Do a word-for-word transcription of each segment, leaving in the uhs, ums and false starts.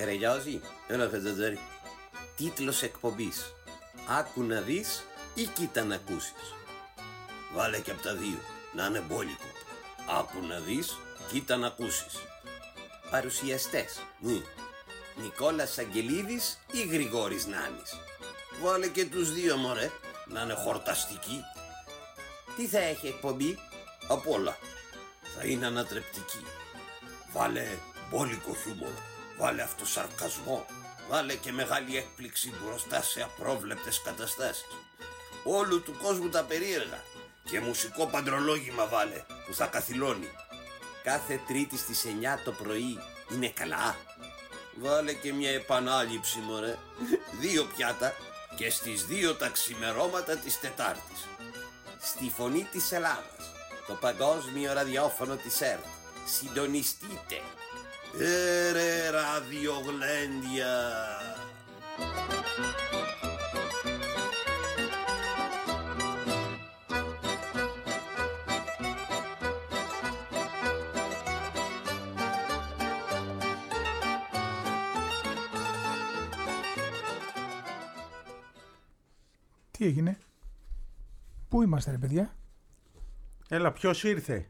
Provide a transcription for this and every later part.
Καραγιώζη, έλα Φετζατζάρη. Τίτλος εκπομπής. Άκου να δεις ή κοίτα να ακούσεις. Βάλε και από τα δύο, να είναι μπόλικο. Άκου να δεις, κοίτα να ακούσεις. Παρουσιαστές. Μη. Νικόλας Αγγελίδης ή Γρηγόρης Νάνης. Βάλε και τους δύο μωρέ, να είναι χορταστικοί. Τι θα έχει εκπομπή? Απ' όλα. Θα είναι ανατρεπτική. Βάλε μπόλικο χιούμορ. Βάλε αυτοσαρκασμό. Βάλε και μεγάλη έκπληξη μπροστά σε απρόβλεπτες καταστάσεις. Όλου του κόσμου τα περίεργα. Και μουσικό παντρολόγημα βάλε, που θα καθυλώνει. Κάθε Τρίτη στις εννιά το πρωί είναι καλά. Βάλε και μια επανάληψη μωρέ. Δύο πιάτα. Και στις δύο τα ξημερώματα της Τετάρτης. Στη Φωνή της Ελλάδας, το παγκόσμιο ραδιόφωνο της ΕΡΤ. Συντονιστείτε. Έρε ραδιογλέντια. Τι έγινε? Πού είμαστε ρε παιδιά? Έλα, ποιος ήρθε?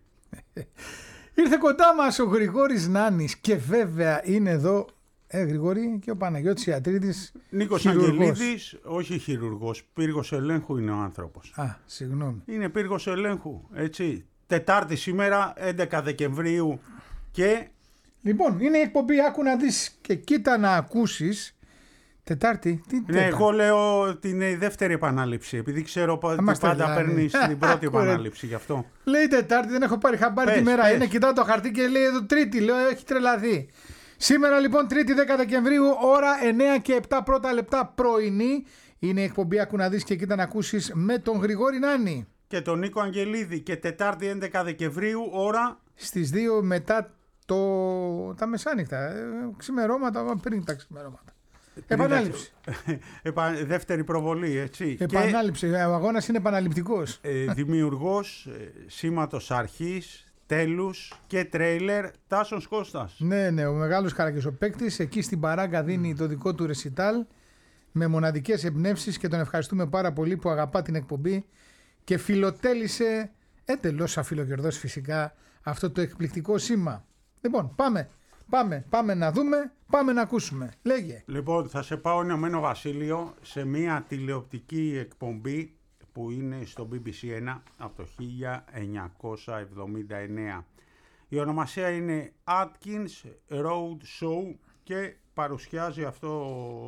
Ήρθε κοντά μας ο Γρηγόρης Νάνης και βέβαια είναι εδώ, ε, Γρηγόρη, και ο Παναγιώτης Ιατρίδης. Νίκος Αγγελίδης, όχι χειρουργός, πύργος ελέγχου είναι ο άνθρωπος. Α, συγγνώμη. Είναι πύργος ελέγχου, έτσι. Τετάρτη σήμερα, έντεκα Δεκεμβρίου και... Λοιπόν, είναι η εκπομπή Άκου να δεις και κοίτα να ακούσεις. Τετάρτη, τι ναι, τέτα. Εγώ λέω την δεύτερη επανάληψη, επειδή ξέρω ότι πάντα παίρνεις την πρώτη επανάληψη γι' αυτό. Λέει Τετάρτη, δεν έχω πάρει χαμπάρι τη μέρα. Πες. Είναι, κοιτάω το χαρτί και λέει εδώ Τρίτη. Λέω, έχει τρελαθεί. Σήμερα λοιπόν, Τρίτη δέκα Δεκεμβρίου, ώρα εννιά και επτά πρώτα λεπτά πρωινή. Είναι η εκπομπή Άκου να δεις και κοίτα να ακούσεις με τον Γρηγόρη Νάνη. Και τον Νίκο Αγγελίδη. Και Τετάρτη έντεκα Δεκεμβρίου, ώρα. Στις δύο μετά το... τα μεσάνυχτα. Ξημερώματα, πριν τα ξημερώματα. Επανάληψη. Επα... Δεύτερη προβολή, έτσι. Επανάληψη. Και... ο αγώνας είναι επαναληπτικός. Ε, δημιουργός ε, σήματος αρχής, τέλους και τρέιλερ, Τάσος Κώστας. Ναι, ναι, ο μεγάλος χαρακεσοπαίκτης. Εκεί στην Παράγκα δίνει το δικό του ρεσιτάλ με μοναδικές εμπνεύσεις και τον ευχαριστούμε πάρα πολύ που αγαπά την εκπομπή και φιλοτέλησε εντελώς αφιλοκερδός φυσικά αυτό το εκπληκτικό σήμα. Λοιπόν, πάμε. Πάμε, πάμε να δούμε, πάμε να ακούσουμε. Λέγε. Λοιπόν, θα σε πάω Ηνωμένο Βασίλειο σε μια τηλεοπτική εκπομπή που είναι στο μπι μπι σι ένα από το χίλια εννιακόσια εβδομήντα εννέα. Η ονομασία είναι Atkins Road Show και παρουσιάζει αυτό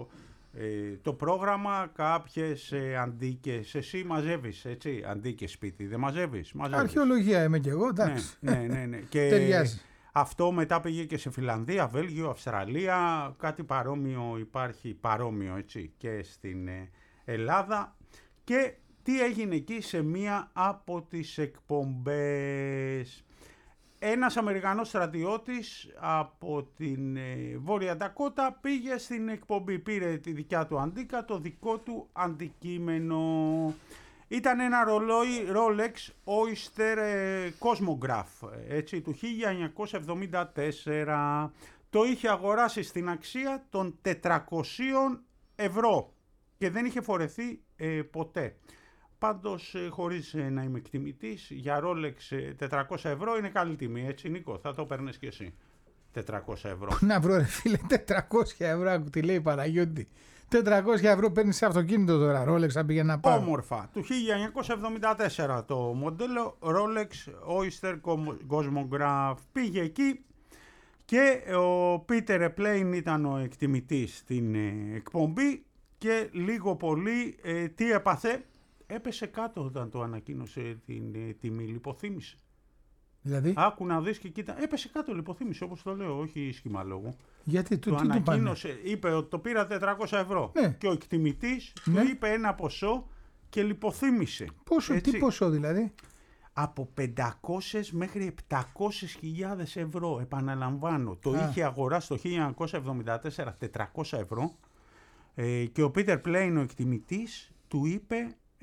ε, το πρόγραμμα κάποιες ε, αντίκες. Εσύ μαζεύεις, έτσι, αντίκες σπίτι, δεν μαζεύεις? μαζεύεις. Αρχαιολογία είμαι κι εγώ, εντάξει. Ναι, ναι, ναι, ναι. Και... ταιριάζει. Αυτό μετά πήγε και σε Φιλανδία, Βέλγιο, Αυστραλία, κάτι παρόμοιο υπάρχει, παρόμοιο έτσι και στην Ελλάδα. Και τι έγινε εκεί σε μία από τις εκπομπές? Ένας Αμερικανός στρατιώτης από την Βόρεια Ντακότα πήγε στην εκπομπή, πήρε τη δικιά του αντίκα, το δικό του αντικείμενο. Ήταν ένα ρολόι Rolex Oyster Cosmograph, έτσι, του χίλια εννιακόσια εβδομήντα τέσσερα. Το είχε αγοράσει στην αξία των τετρακόσια ευρώ και δεν είχε φορεθεί ε, ποτέ. Πάντως, ε, χωρίς ε, να είμαι εκτιμητής, για Rolex ε, τετρακόσια ευρώ είναι καλή τιμή, έτσι Νίκο, θα το παίρνεις και εσύ. τετρακόσια ευρώ. Να βρω ρε φίλε, τετρακόσια ευρώ, τι λέει Παναγιώτη. τετρακόσια ευρώ παίρνεις σε αυτοκίνητο τώρα, Rolex θα πήγαινε να πάρω. Όμορφα. Του χίλια εννιακόσια εβδομήντα τέσσερα το μοντέλο Rolex Oyster Cosmograph. Πήγε εκεί και ο Πίτερ Πλέιν ήταν ο εκτιμητής στην εκπομπή και λίγο πολύ ε, τι έπαθε? Έπεσε κάτω όταν το ανακοίνωσε την ε, τιμή, λιποθύμησε. Δηλαδή? Άκου να δεις και κοίτα. Έπεσε κάτω, λιποθύμησε, όπως το λέω, όχι σχήμα λόγου. Γιατί το τι ανακοίνωσε, το είπε ότι το πήρα τετρακόσια ευρώ. Ναι. Και ο εκτιμητής ναι. του είπε ένα ποσό και λιποθύμησε. Πόσο, έτσι. Τι ποσό δηλαδή? Από πεντακόσιες μέχρι επτακόσιες χιλιάδες ευρώ, επαναλαμβάνω. Το Α. είχε αγοράσει το χίλια εννιακόσια εβδομήντα τέσσερα τετρακόσια ευρώ ε, και ο Πίτερ Πλέιν, ο εκτιμητής, του είπε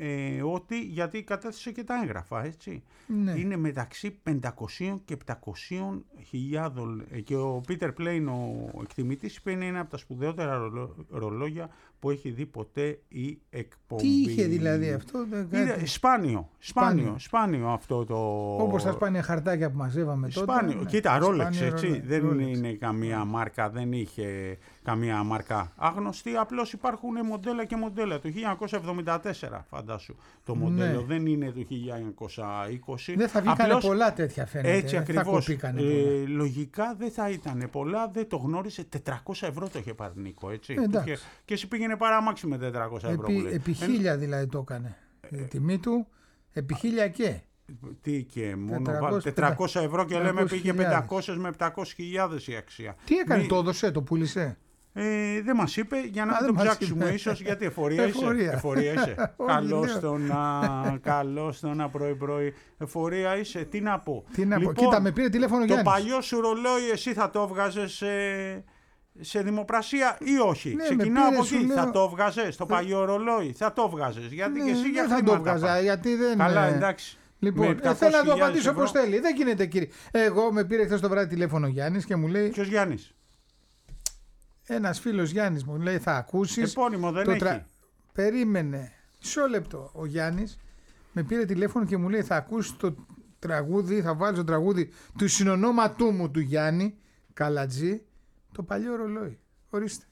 ε, ότι, γιατί κατέθεσε και τα έγγραφα, έτσι. Ναι. Είναι μεταξύ πεντακόσιων και επτακόσιων χιλιάδων. Και ο Πίτερ Πλέιν, ο εκτιμητής, είπε είναι ένα από τα σπουδαιότερα ρολο, ρολόγια που έχει δει ποτέ η εκπομπή. Τι είχε δηλαδή αυτό? Είναι σπάνιο, σπάνιο, σπάνιο, σπάνιο αυτό το... Όπως τα σπάνια χαρτάκια που μαζεύαμε τότε. Σπάνιο. Ναι. Κοίτα, Rolex, έτσι, Rolex. δεν Rolex. είναι καμία μάρκα, δεν είχε καμία μάρκα άγνωστη, απλώς υπάρχουν μοντέλα και μοντέλα. Το χίλια εννιακόσια εβδομήντα τέσσερα, φαντάσου, το μοντέλο, Ναι. δεν είναι το χίλια εννιακόσια είκοσι. Δεν θα βγήκανε απλώς, πολλά τέτοια φαίνεται. Έτσι ακριβώς. Ε, λογικά δεν θα ήταν πολλά, δεν το γνώρισε, τετρακόσια ευρώ το είχε πάρει Νίκο, έτσι. Ε, είχε, και εσύ πήγαινε παράμαξι με τετρακόσια ευρώ. Επί, επί χίλια ε, δηλαδή το έκανε. Ε, η τιμή του, επί χίλια και. Τι και μόνο τετρακόσια, τετρακόσια ευρώ και λέμε πήγε πεντακόσιες με επτακόσιες χιλιάδες η αξία. Τι έκανε, Μη... το έδωσε, το πούλησε? Ε, δεν μας είπε, για να Α, μην το ψάξουμε ίσως, γιατί εφορία είσαι. Εφορία είσαι. Καλώς το να, καλώς το να πρωί πρωί. Εφορία είσαι, τι να πω. Τι να λοιπόν, πω, κοίτα με πήρε τηλέφωνο Γιάννης. Το παλιό σου ρολόι εσύ θα το έβγαζες σε, σε δημοπρασία ή όχι? Ναι, ξεκινάω από εκεί, λέω... θα το έβγαζες το παλιό ρολόι, θα το έβγαζες, γιατί ναι, και εσύ για θα το έβγαζα, γιατί δεν... Καλά, εντάξει. Λοιπόν, ε, θέλω να το απαντήσω όπως θέλει. Δεν γίνεται, κύριε. Εγώ με πήρε χθες το βράδυ τηλέφωνο Γιάννης και μου λέει. Ποιος Γιάννης? Ένας φίλος Γιάννης μου λέει, θα ακούσεις. Επώνυμο δεν έχει. Τρα... Περίμενε. Μισό λεπτό. Ο Γιάννης με πήρε τηλέφωνο και μου λέει, θα ακούσεις το τραγούδι, θα βάλεις το τραγούδι του συνονόματού μου του Γιάννη Καλατζή, το παλιό ρολόι. Ορίστε.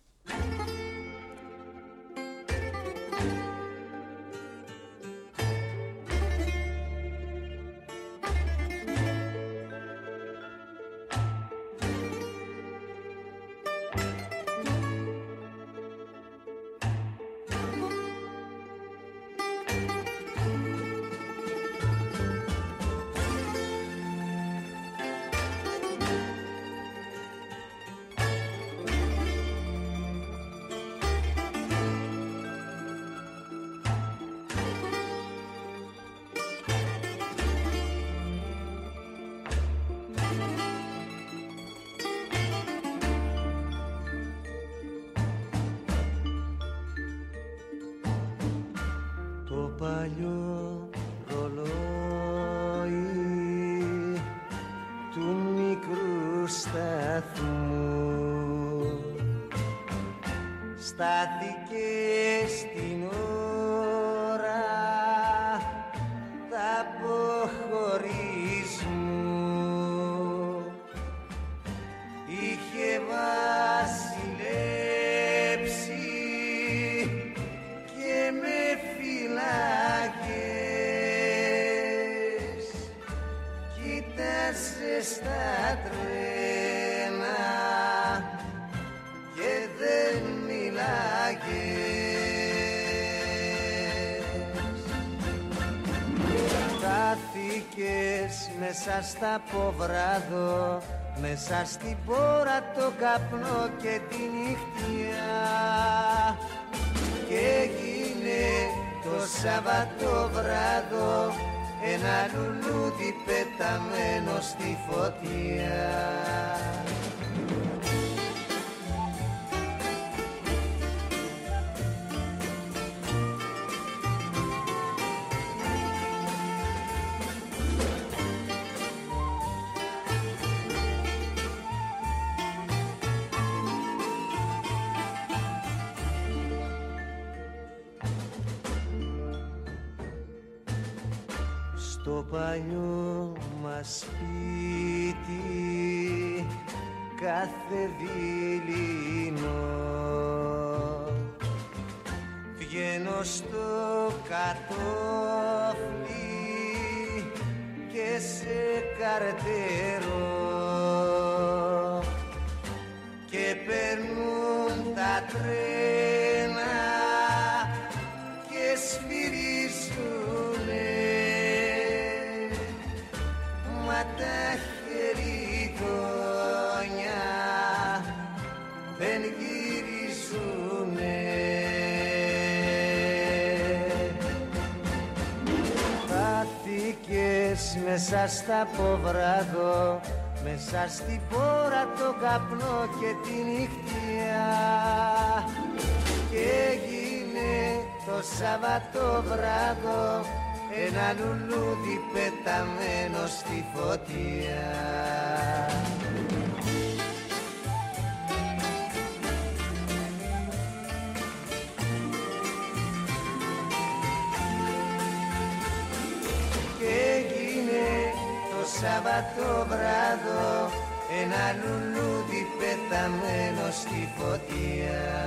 παλιό ρολόι του μικρού σταθμού στάθηκε στην ώρα τα αποχωρισμού, είχε βασιλέψει και με φυλάκες, κοίτασε στα τρένα και δεν μιλάγες. Στάθηκες μέσα στα ποβράδο, μέσα στην πόρα το καπνό και τη νύχτια, και έγινε το Σαββατοβράδο ένα λουλούδι πεταμένο στη φωτιά. Στο παλιό μας σπίτι κάθε δειλινό βγαίνω στο κατόφλι και σε καρτερώ και περνούν τα τρένα και σφυρίζουνε, μα τα χεριδόνια δεν γυρίζουνε. Χάθηκες μέσα στα ποβράδο, μέσα στην πόρα το καπνό και τη νύχτια, και έγινε το Σαββατοβράδο ένα λουλούδι πεταμένο στη φωτιά. Και έγινε το Σαββατοβράδο ένα λουλούδι πεταμένο στη φωτιά.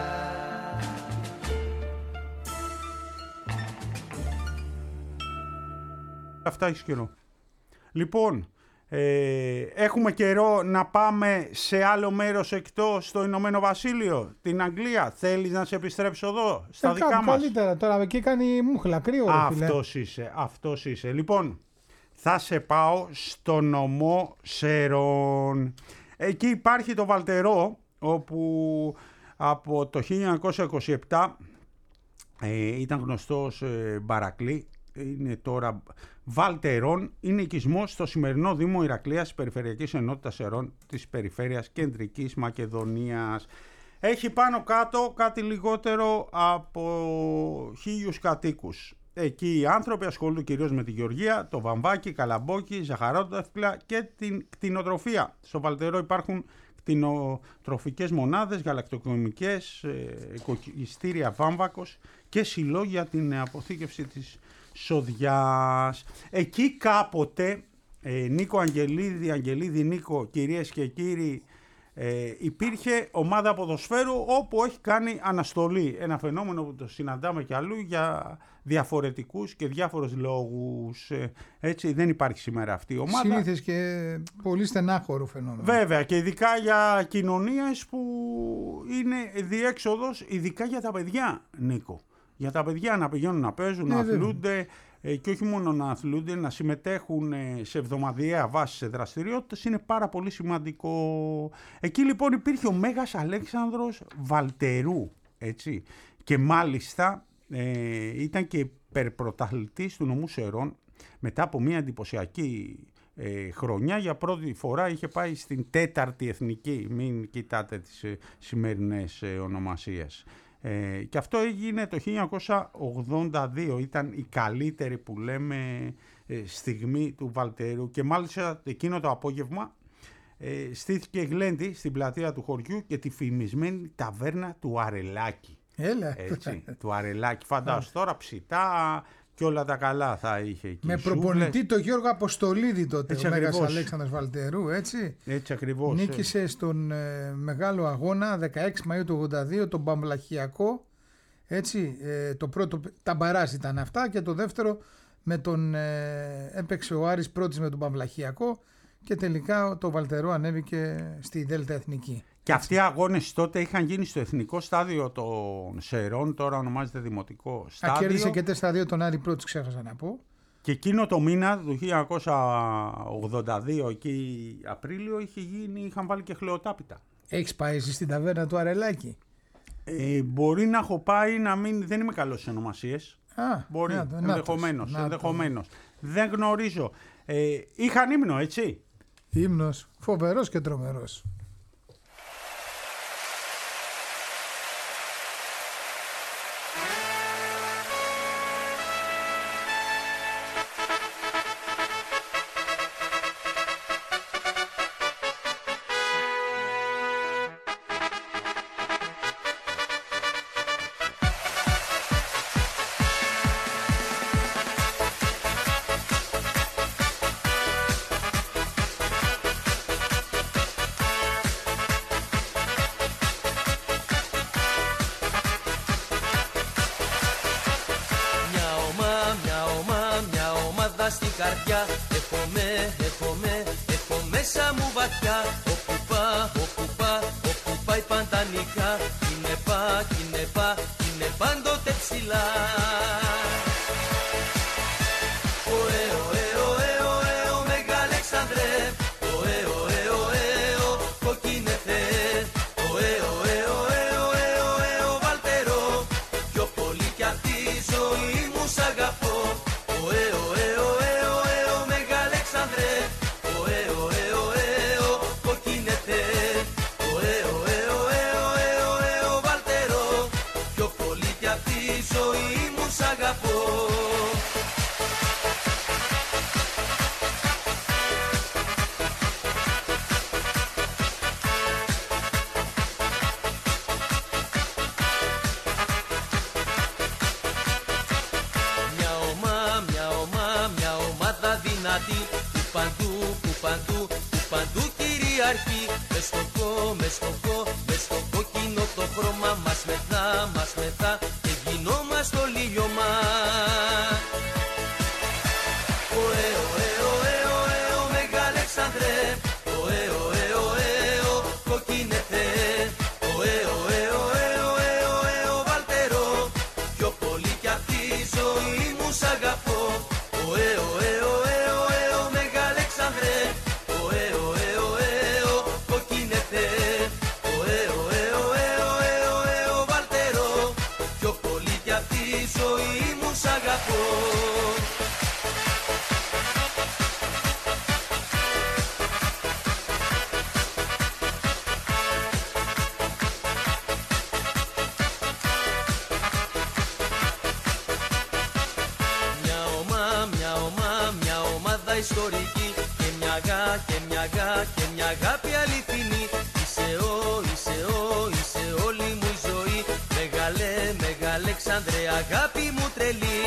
Αυτά έχει καιρό. Λοιπόν, ε, έχουμε καιρό να πάμε σε άλλο μέρος εκτός στο Ηνωμένο Βασίλειο, την Αγγλία. Θέλεις να σε επιστρέψω εδώ, στα ε, δικά μας? Καλύτερα, τώρα εκεί κάνει μούχλα, κρύο. Αυτός είσαι, αυτός είσαι. Λοιπόν, θα σε πάω στο νομό Σερών. Εκεί υπάρχει το Βαλτερό, όπου από το χίλια εννιακόσια είκοσι επτά ε, ήταν γνωστός ε, Μπαρακλή. Είναι τώρα Βαλτερών, είναι οικισμός στο σημερινό Δήμο Ηρακλείας της Περιφερειακής Ενότητας Σερών της Περιφέρειας Κεντρικής Μακεδονίας. Έχει πάνω κάτω κάτι λιγότερο από χίλιους κατοίκους. Εκεί οι άνθρωποι ασχολούνται κυρίως με τη γεωργία, το βαμβάκι, καλαμπόκι, ζαχαρότευκλα και την κτηνοτροφία. Στο Βαλτερό υπάρχουν κτηνοτροφικές μονάδες, γαλακτοκομικές, οικοκυστήρια βάμβακος και συλλόγια για την αποθήκευση της σοδιάς. Εκεί κάποτε, ε, Νίκο Αγγελίδη, Αγγελίδη Νίκο, κυρίες και κύριοι, ε, υπήρχε ομάδα ποδοσφαίρου όπου έχει κάνει αναστολή. Ένα φαινόμενο που το συναντάμε κι αλλού για διαφορετικούς και διάφορους λόγους. Ε, έτσι δεν υπάρχει σήμερα αυτή η ομάδα. Συνήθως και πολύ στενάχωρο φαινόμενο. Βέβαια, και ειδικά για κοινωνίες που είναι διέξοδος, ειδικά για τα παιδιά, Νίκο. Για τα παιδιά να πηγαίνουν να παίζουν, ναι, να αθλούνται ε, και όχι μόνο να αθλούνται, να συμμετέχουν ε, σε εβδομαδιαία βάση σε δραστηριότητες, είναι πάρα πολύ σημαντικό. Εκεί λοιπόν υπήρχε ο Μέγας Αλέξανδρος Βαλτερού, έτσι, και μάλιστα ε, ήταν και υπερπρωταθλητής του νομού Σερών. Μετά από μια εντυπωσιακή ε, χρονιά, για πρώτη φορά είχε πάει στην τέταρτη εθνική, μην κοιτάτε τις ε, σημερινές ε, ονομασίες. Ε, και αυτό έγινε το χίλια εννιακόσια ογδόντα δύο, ήταν η καλύτερη που λέμε ε, στιγμή του Βαλτερού, και μάλιστα εκείνο το απόγευμα ε, στήθηκε γλέντι στην πλατεία του χωριού και τη φημισμένη ταβέρνα του Αρελάκη. Έλα. Έτσι, του Αρελάκη, φαντάσου τώρα ψητά και όλα τα καλά θα είχε εκεί. Με προπονητή το Γιώργο Αποστολίδη τότε, έτσι, ο Μέγας Αλέξανδρος Βαλτερού, έτσι. Έτσι ακριβώς. Νίκησε ε. στον ε, μεγάλο αγώνα δεκαέξι Μαΐου του ογδόντα δύο, τον Παμβλαχιακό, έτσι, ε, το πρώτο, τα μπαράζ ήταν αυτά, και το δεύτερο με τον, ε, έπαιξε ο Άρης πρώτης με τον Παμβλαχιακό, και τελικά το Βαλτερό ανέβηκε στη Δέλτα Εθνική. Και αυτοί οι αγώνες τότε είχαν γίνει στο Εθνικό Στάδιο των Σερών, τώρα ονομάζεται Δημοτικό Στάδιο. Α, κέρδισε και τέσσερα δύο τον Άρη πρώτης, ξέχασα να πω. Και εκείνο το μήνα του χίλια εννιακόσια ογδόντα δύο, εκεί Απρίλιο, είχε γίνει, είχαν βάλει και χλεοτάπητα. Έχεις πάει εσύ στην ταβέρνα του Αρελάκη? Ε, μπορεί να έχω πάει, να μην, δεν είμαι καλός σε ονομασίες. Α, μπορεί, να, ενδεχομένως, να, ενδεχομένως. Δεν γνωρίζω. Ε, είχαν ύμνο, έτσι. Ύμνος, φοβερός και τρομερός. Στην καρδιά έχομαι, έχομαι, έχω μέσα μου βαθιά. Όπου πά, όπου πά, όπου πάει πάντα νικά. Είναι πά, είναι πά, είναι πάντοτε ψηλά. Ωε, ωε, ωε, ωε, ο Μέγα Αλέξανδρε. Ωε, ωε, ωε, ο κόκκινε Θεέ. Ωε, ωε, ωε, ωε, ωε, ο Βαλτερό. Πιο πολύ κι απ' τη ζωή μου σ' αγαπώ. Ωε, ωε, ωε, ωε, ο Μέγα Αλέξανδρε. Ωε, ωε, ωε, ο κόκκινε Θεέ. Ωε, ωε, ωε, ωε, ωε, ο Βαλτερό. Πιο πολύ κι απ' τη ζωή μου σ' αγαπώ. Μια ομά, μια ομά, μια ομάδα δυνατή που παντού, που παντού, που παντού κυριαρχεί. Μες στο κο, μες στο κο, μες στο κόκκινο το χρώμα μας μεθά, μας μεθά και γινόμαστε όλοι λιωμά. Ωε, ωε, ωε, ωε, ο Μεγαλέξανδρε, ωε, ωε, ωε, ο κόκκινε Θεέ, ωε, ωε, ωε, ωε, ωε, ο Βάλτερο, πιο πολύ κι απ' τη ζωή μου σ' αγαπώ. Ωε, ωε, ωε, ωε, ο Μεγαλέξανδρε, ωε, ωε, ωε, ο κόκκινε Θεέ, ωε, ωε, ωε, ωε, ωε, ο Βάλτερο, πιο πολύ κι απ' τη ζωή μου σ' αγαπώ. Μια ομά, μια ομά, μια ομάδα ιστορική και μια αγά, και μια αγά, και μια αγάπη αληθινή. Είσαι ο, είσαι ο, είσαι όλη μου η ζωή. Μεγαλέ, Μεγαλέξανδρε, αγάπη μου τρελή.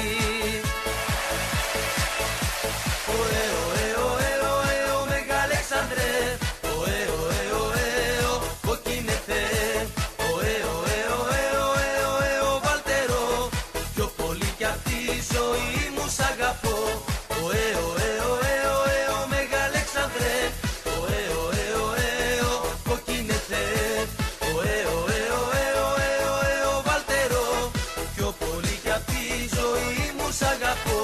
Ωε, ωε, ωε, ωε, ο Μεγαλέξανδρε, ωε, ωε, ωε, ο κόκκινε Θεέ, ωε, ωε, ωε, ωε, ωε, ο Βάλτερο, πιο πολύ κι απ' τη ζωή μου σ' αγαπώ. Ωε, ωε, ωε, ωε, ο Μεγαλέξανδρε, ωε, ωε, ωε, ο κόκκινε Θεέ, ωε, ωε, ωε, ωε, ωε, ο Βάλτερο, πιο πολύ κι απ' τη ζωή μου σ' αγαπώ.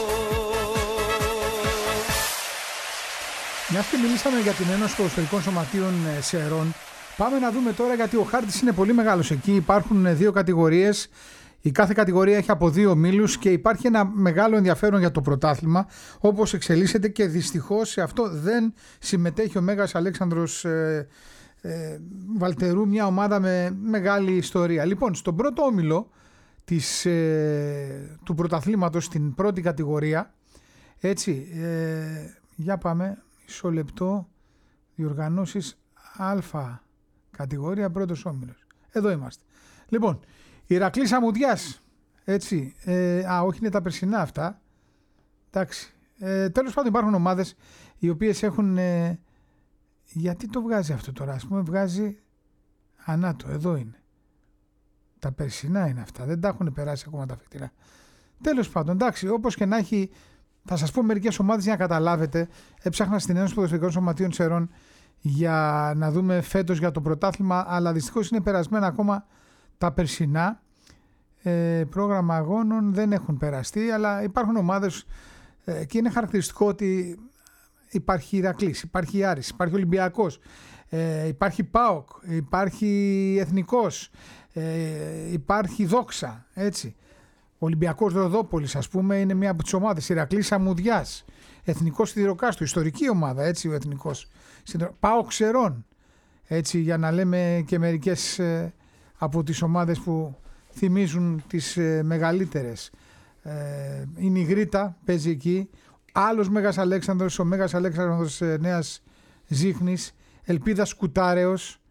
Μιας και μιλήσαμε για την Ένωση Ποδοσφαιρικών Σωματείων ε, Σερών, πάμε να δούμε τώρα, γιατί ο χάρτης είναι πολύ μεγάλος εκεί. Υπάρχουν ε, δύο κατηγορίες. Η κάθε κατηγορία έχει από δύο ομίλους και υπάρχει ένα μεγάλο ενδιαφέρον για το πρωτάθλημα, όπως εξελίσσεται, και δυστυχώς σε αυτό δεν συμμετέχει ο Μέγας Αλέξανδρος ε, ε, Βαλτερού, μια ομάδα με μεγάλη ιστορία. Λοιπόν, στον πρώτο όμιλο της, ε, του πρωταθλήματος, στην πρώτη κατηγορία, έτσι, ε, για πάμε, μισό λεπτό, διοργανώσεις Α κατηγορία, πρώτος όμιλος. Εδώ είμαστε. Λοιπόν, Ηρακλής Αμμουδιάς, έτσι, ε, α, όχι, είναι τα περσινά αυτά, εντάξει. Ε, τέλος πάντων, υπάρχουν ομάδες οι οποίες έχουν, ε, γιατί το βγάζει αυτό τώρα, ας πούμε, βγάζει, ανάτο, εδώ είναι. Τα περσινά είναι αυτά, δεν τα έχουν περάσει ακόμα τα φετινά. Τέλος πάντων, εντάξει, όπως και να έχει, θα σας πω μερικές ομάδες για να καταλάβετε. Έψαχνα στην Ένωση Ποδοσφαιρικών Σωματείων Σερών για να δούμε φέτος για το πρωτάθλημα, αλλά δυστυχώς είναι περασμένα ακόμα τα περσινά. Ε, πρόγραμμα αγώνων δεν έχουν περαστεί, αλλά υπάρχουν ομάδες ε, και είναι χαρακτηριστικό ότι υπάρχει Ηρακλής, υπάρχει Άρης, υπάρχει Ολυμπιακός, ε, υπάρχει ΠΑΟΚ, υπάρχει Εθνικός, ε, υπάρχει Δόξα, έτσι. Ο Ολυμπιακός Ροδόπολης, ας πούμε, είναι μία από τις ομάδες. Ηρακλής Αμμουδιάς, Εθνικός Σιδηροκάστου, ιστορική ομάδα, έτσι, ο Εθνικός. ΠΑΟΚ Σερών, έτσι, για να λέμε και μερικές ε, από τις ομάδες που θυμίζουν τις ε, μεγαλύτερες. Ε, η Νιγρίτα παίζει εκεί. Άλλος Μέγας Αλέξανδρος, ο Μέγας Αλέξανδρος ε, Νέας Ζήχνης, Ελπίδας Κουτάρεως,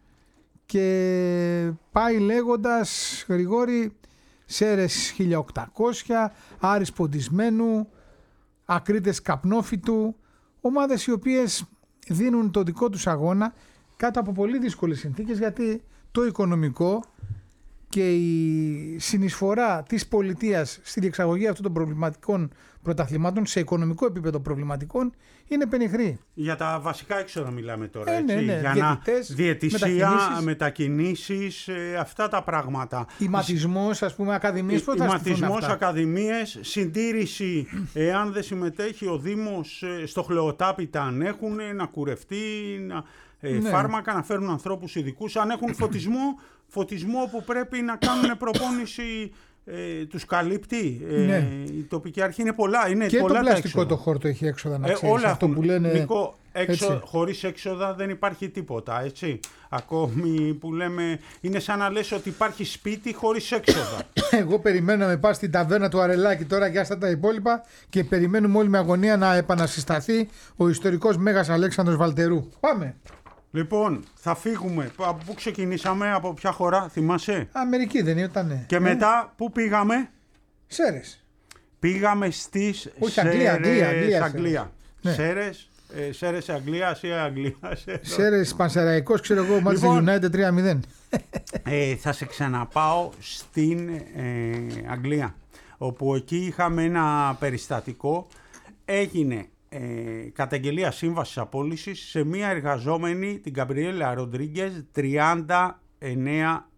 και πάει λέγοντας, Γρηγόρη, Σέρες χίλια οκτακόσια, Άρης Ποντισμένου, Ακρίτες Καπνόφυτου, ομάδες οι οποίες δίνουν το δικό τους αγώνα κάτω από πολύ δύσκολες συνθήκες, γιατί το οικονομικό και η συνεισφορά της πολιτείας στη διεξαγωγή αυτών των προβληματικών πρωταθλημάτων, σε οικονομικό επίπεδο προβληματικών, είναι πενιχρή. Για τα βασικά έξοδα μιλάμε τώρα, ε, έτσι. Ναι, ναι. Για Διαιτητές, να διαιτησία, μετακινήσεις, μετακινήσεις ε, αυτά τα πράγματα. Ηματισμός, ας πούμε, ακαδημίες. Πώς θα στηθούν αυτά? Ηματισμός, ακαδημίες, συντήρηση, εάν δεν συμμετέχει ο Δήμος ε, στο χλεοτάπητα, αν έχουν να κουρευτεί, να, ε, ναι. φάρμακα, να φέρουν ανθρώπους ειδικούς, αν έχουν φωτισμό, φωτισμό που πρέπει να κάνουν προπόνηση ε, τους καλύπτει ε, ναι. η τοπική αρχή. Είναι πολλά. Είναι και πολλά το πλαστικό τα το χόρτο έχει έξοδα, να ε, ξέρεις. όλα Αυτό έχουν, που λένε... Νικό, έξω, χωρίς έξοδα δεν υπάρχει τίποτα, έτσι. Ακόμη που λέμε, είναι σαν να λες ότι υπάρχει σπίτι χωρίς έξοδα. Εγώ περιμένω να με πας στην ταβέρνα του Αρελάκη τώρα και άστα τα υπόλοιπα και περιμένουμε όλοι με αγωνία να επανασυσταθεί ο ιστορικός Μέγας Αλέξανδρος Βαλτερού. Πάμε! Λοιπόν, θα φύγουμε. Από πού ξεκινήσαμε, από ποια χώρα, θυμάσαι? Αμερική δεν ήταν. Και μετά, πού πήγαμε? Σέρες. Πήγαμε στις Όχι, Σέρες, Αγγλία, Αγγλία, Αγγλία, Αγγλία. Ναι. Σέρες, ε, Σέρες, Αγγλία, Ασία, Αγγλία. Σέρες, Πανσεραϊκός, ξέρω εγώ, μάλιστα Λοιπόν, United τρία μηδέν. ε, θα σε ξαναπάω στην ε, Αγγλία, όπου εκεί είχαμε ένα περιστατικό. Έγινε ε, καταγγελία σύμβασης απόλυσης σε μία εργαζόμενη, την Γκαμπριέλα Ροντρίγκες, τριάντα εννέα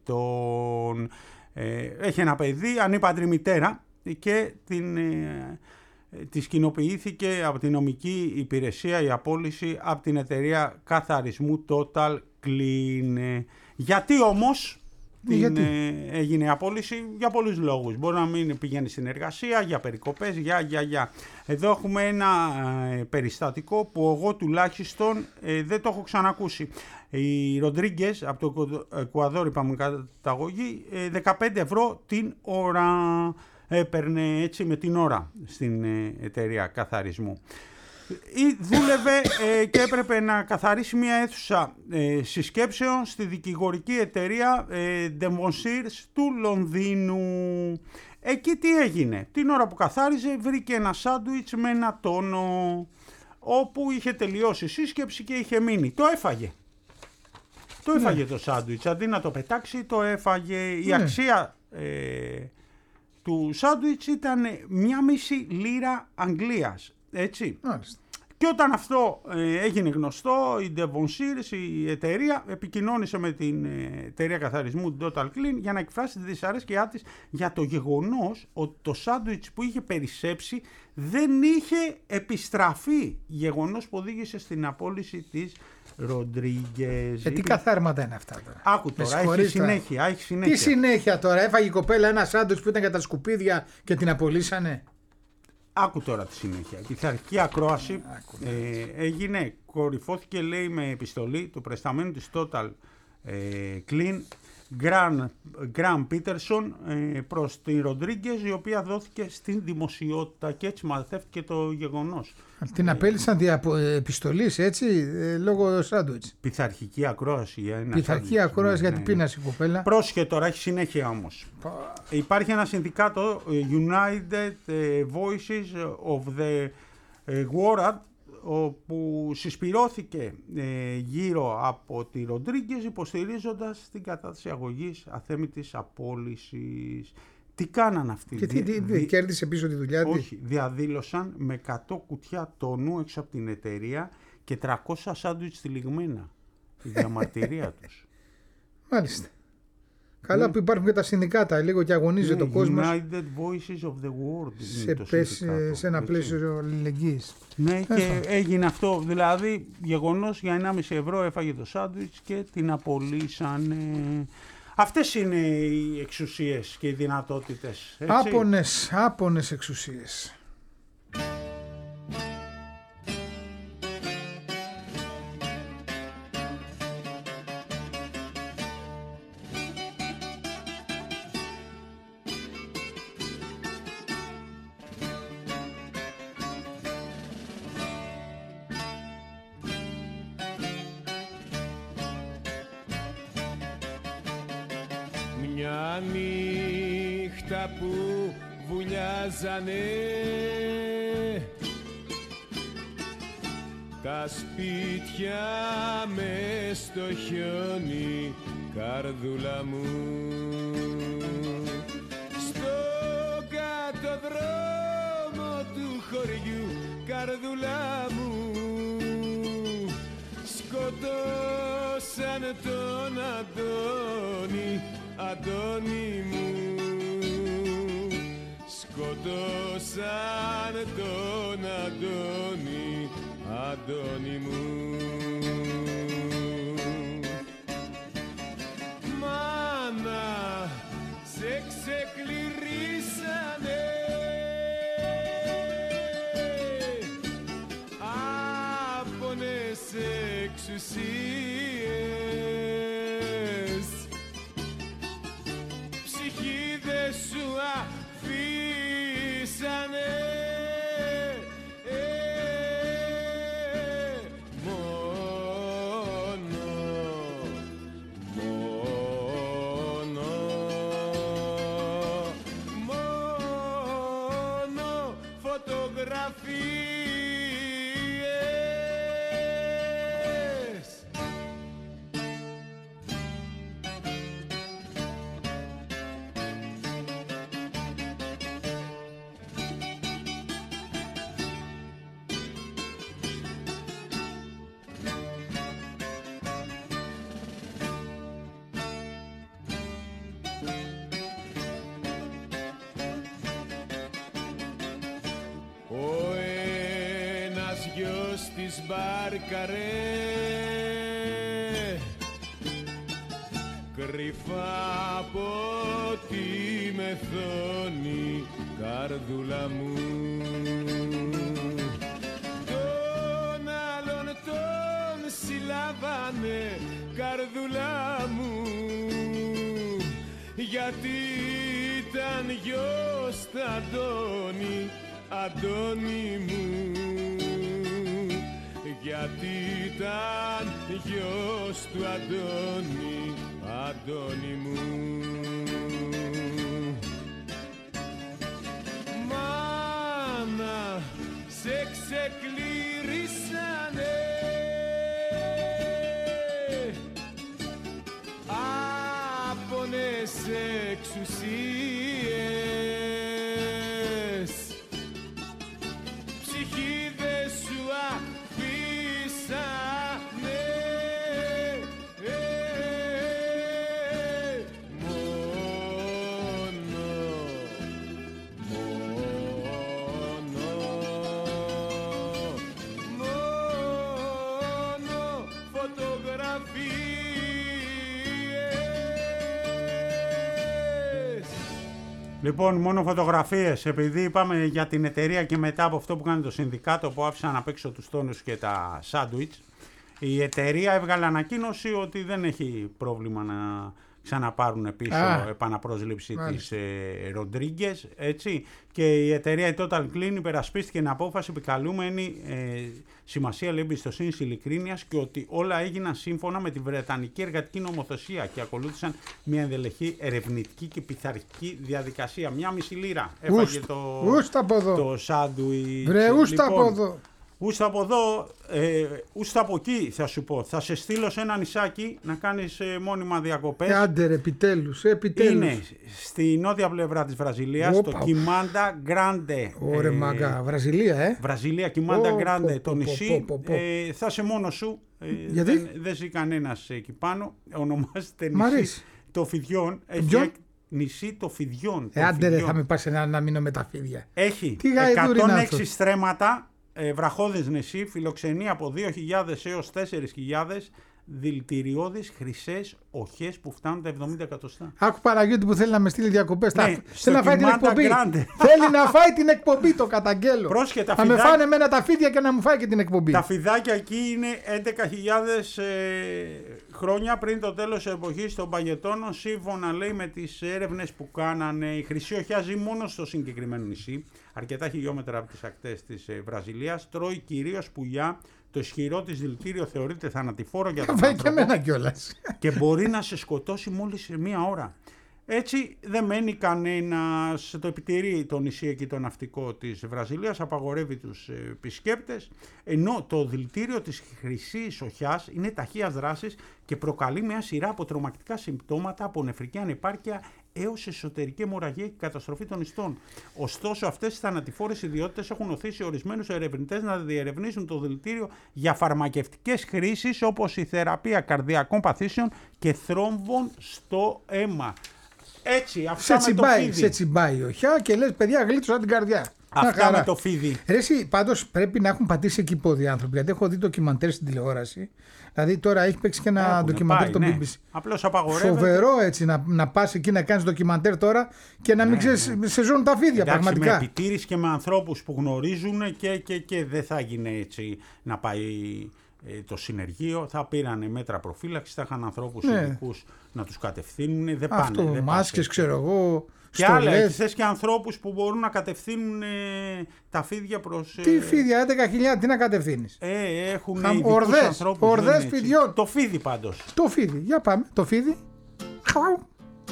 ετών. Ε, έχει ένα παιδί, ανήπαντρη μητέρα, και την, ε, της κοινοποιήθηκε από την νομική υπηρεσία η απόλυση από την εταιρεία καθαρισμού Total Clean. Γιατί όμως την, Γιατί? ε, έγινε η απόλυση? Για πολλούς λόγους. Μπορεί να μην πηγαίνει στην εργασία, για περικοπές, για, για, για. Εδώ έχουμε ένα ε, περιστατικό που εγώ τουλάχιστον ε, δεν το έχω ξανακούσει. Οι Ροντρίγκες από το Εκουαδόρ, είπαμε καταγωγή, ε, δεκαπέντε ευρώ την ώρα έπαιρνε, έτσι, με την ώρα στην ε, εταιρεία καθαρισμού. Ή δούλευε ε, και έπρεπε να καθαρίσει μια αίθουσα ε, συσκέψεων στη δικηγορική εταιρεία ε, Devonshire του Λονδίνου. Εκεί τι έγινε? Την ώρα που καθάριζε βρήκε ένα σάντουιτς με ένα τόνο, όπου είχε τελειώσει η σύσκεψη και είχε μείνει. Το έφαγε. Το έφαγε ναι. το σάντουιτς. Αντί να το πετάξει, το έφαγε. Ναι. Η αξία ε, του σάντουιτς ήταν μία μισή λίρα Αγγλίας. Έτσι. Μάλιστα. Και όταν αυτό ε, έγινε γνωστό, η Devonshire, η εταιρεία, επικοινώνησε με την ε, εταιρεία καθαρισμού Total Clean για να εκφράσει τη δυσαρέσκειά της για το γεγονός ότι το σάντουιτς που είχε περισσέψει δεν είχε επιστραφεί. Γεγονός που οδήγησε στην απόλυση της Ροντρίγκες. Ε, τι καθάρματα είναι αυτά τώρα? Άκου τώρα, έχει συνέχεια, έχει συνέχεια. Τι συνέχεια τώρα? Έφαγε η κοπέλα ένα σάντουιτς που ήταν για τα σκουπίδια και την απολύσανε. Άκου τώρα τη συνέχεια. Η πειθαρχική ακρόαση ε, έγινε, κορυφώθηκε, λέει, με επιστολή του προϊσταμένου της Total ε, Clean, Γκραν Πίτερσον, ε, προς την Ροντρίγκες, η οποία δόθηκε στην δημοσιότητα και έτσι μαθεύτηκε το γεγονός. Την απέλησαν δια επιστολής, έτσι, ε, λόγω σάντουιτς. Πειθαρχική ακρόαση. Πειθαρχική ακρόαση, ναι, γιατί ναι, πείνασε η κοπέλα. Πρόσχε τώρα, έχει συνέχεια όμως. Υπάρχει ένα συνδικάτο, United Voices of the World, όπου συσπυρώθηκε ε, γύρω από τη Ροντρίγκες, υποστηρίζοντας την κατάθεση αγωγής αθέμητης απόλυσης. Τι κάναν αυτοί? Και τι, τι, τι κέρδισε πίσω τη δουλειά της? Όχι, διαδήλωσαν με εκατό κουτιά τόνου έξω από την εταιρεία και τριακόσια σάντουιτς τυλιγμένα. Η διαμαρτυρία τους. Μάλιστα. Καλά που υπάρχουν και τα συνδικάτα, λίγο και αγωνίζεται ο κόσμος. United Voices of the World. Σε, πες, σε ένα πλαίσιο αλληλεγγύης. Ναι, και έγινε αυτό. Δηλαδή, γεγονός, για ενάμιση ευρώ έφαγε το σάντουιτς και την απολύσανε. Αυτές είναι οι εξουσίες και οι δυνατότητες. Έτσι. Άπονες, άπονες εξουσίες. Μια νύχτα που βουλιάζανε τα σπίτια μες στο χιόνι, καρδούλα μου, στο κάτω δρόμο του χωριού, καρδούλα μου, σκοτώσαν τον Αντώνη, Αντώνη μου, σκοτώσαν τον Αντώνη, Αντώνη μου. Μάνα, σε ξεκληρώνω εξουσίες. Ψυχή δε σου αφήσανε, της μπάρκαρε κρυφά από τη μεθόνη, καρδούλα μου. Τον άλλον τον συλλάβανε, καρδούλα μου, γιατί ήταν γιος του Αντώνη, Αντώνη μου. Γιατί ήταν γιος του Αντώνη, Αντώνη μου. Μάνα, σε ξεκληρίσανε άπονες εξουσίες. Ψυχή δε σου Λοιπόν, μόνο φωτογραφίες, επειδή είπαμε για την εταιρεία και μετά από αυτό που κάνει το συνδικάτο που άφησαν απ' έξω τους τόνους και τα σάντουιτς, η εταιρεία έβγαλε ανακοίνωση ότι δεν έχει πρόβλημα να ξαναπάρουν πίσω Α, επαναπρόσληψη μάλιστα. της ε, Ροντρίγκες, έτσι, και η εταιρεία η Total Clean υπερασπίστηκε την απόφαση επικαλούμενη ε, σημασία λέει εμπιστοσύνης ειλικρίνειας και ότι όλα έγιναν σύμφωνα με τη Βρετανική εργατική νομοθεσία και ακολούθησαν μια ενδελεχή ερευνητική και πειθαρχική διαδικασία. Μια μισή λίρα έφαγε το, το σάντουιτς. Βρε, ούστα λοιπόν, από εδώ. Ούστα από εδώ, ε, ούστα από εκεί θα σου πω. Θα σε στείλω σε ένα νησάκι να κάνεις ε, μόνιμα διακοπές. Ε, άντε ρε, επιτέλους, επιτέλους. Είναι στη νότια πλευρά της Βραζιλίας, Όπα. το Κιμάντα Γκράντε. Ωραία, ε, μαγκα. Βραζιλία, ε. Βραζιλία, Κιμάντα Πω, Γκράντε, πω, το πω, νησί. πω, πω, πω. Ε, θα είσαι μόνος σου. Ε, Γιατί? Δεν, δεν ζει κανένας εκεί πάνω. Ονομάζεται Μ' νησί αρέσει. το Φιδιών. Έχει Ποιον? εκ- νησί το Φιδιών. Ε, το άντε ρε, Φιδιών. θα με πας να, να μείνω με τα φίδια. Έχει Τι γαϊδούρι είναι εκατόν αυτός. έξι στρέμματα, ε, βραχώδες νησί, φιλοξενεί από δύο χιλιάδες έως τέσσερις χιλιάδες δηλητηριώδεις χρυσές οχές που φτάνουν τα εβδομήντα εκατοστά. Άκου Παναγιώτη που θέλει να με στείλει διακοπές. Ναι, Θα- στο θέλει να φάει την Κιμάντα εκπομπή. Γκράντε. Θέλει να φάει την εκπομπή, το καταγγέλλω. Πρόσχε, τα θα με φιδάκια- φάνε εμένα τα φίδια και να μου φάει και την εκπομπή. Τα φιδάκια εκεί είναι έντεκα χιλιάδες ε, χρόνια πριν το τέλος της εποχής των Παγετώνων. Σύμφωνα λέει με τις έρευνες που κάνανε, η χρυσή οχιά ζει μόνο στο συγκεκριμένο νησί, αρκετά χιλιόμετρα από τις ακτές της ε, Βραζιλίας. Τρώει κυρίως πουλιά. Το ισχυρό της δηλητήριο θεωρείται θανατηφόρο για τον Θα φάει και άνθρωπο εμένα κιόλας. και μπορεί να σε σκοτώσει μόλις σε μία ώρα. Έτσι δεν μένει κανένας, το επιτηρεί το νησί εκεί το ναυτικό της Βραζιλίας, απαγορεύει τους ε, επισκέπτες, ενώ το δηλητήριο της χρυσής οχιάς είναι ταχείας δράσης και προκαλεί μια σειρά από τρομακτικά συμπτώματα από νεφρική ανεπάρκεια έως εσωτερική αιμορραγία και καταστροφή των ιστών. Ωστόσο, αυτές οι θανατηφόρες ιδιότητες έχουν οθήσει ορισμένους ερευνητές να διερευνήσουν το δηλητήριο για φαρμακευτικές χρήσεις όπως η θεραπεία καρδιακών παθήσεων και θρόμβων στο αίμα. Έτσι, αυτά Σε με το τσιμπάει, φίδι. σε τσιμπάει η οχιά και λες παιδιά γλίτωσα την καρδιά. Μια Αυτά χαρά. με το φίδι. Ρε εσύ, πάντως πρέπει να έχουν πατήσει εκεί πόδι άνθρωποι, γιατί έχω δει ντοκιμαντέρ στην τηλεόραση. Δηλαδή τώρα έχει παίξει και ένα Έχουνε ντοκιμαντέρ πάει, το ναι. μπι μπι σι. Απλώς απαγορεύεται. Φοβερό έτσι να, να πας εκεί να κάνεις ντοκιμαντέρ τώρα και να μην ξέρεις, σε ζουν τα φίδια. Εντάξει, πραγματικά. με επιτήρηση και με ανθρώπους που γνωρίζουν και, και, και δεν θα γίνει έτσι να πάει ε, το συνεργείο, θα πήρανε μέτρα προφύλαξης, θα είχαν ανθρώπους Ναι. ειδικούς να τους κατευθύνουν. Δεν Αυτό, πάνε, δεν μάσκες, πάνε. ξέρω εγώ, Και άλλα, στολές. θες και ανθρώπους που μπορούν να κατευθύνουν ε, τα φίδια προς... Τι ε, φίδια, έντεκα χιλιάδες, τι να κατευθύνεις. Ε, έχουν Χαμ- ειδικούς ορδές, ανθρώπους. ορδές δεν είναι έτσι. φιδιών. Το φίδι πάντως. Το φίδι, για πάμε, το φίδι. Χαου.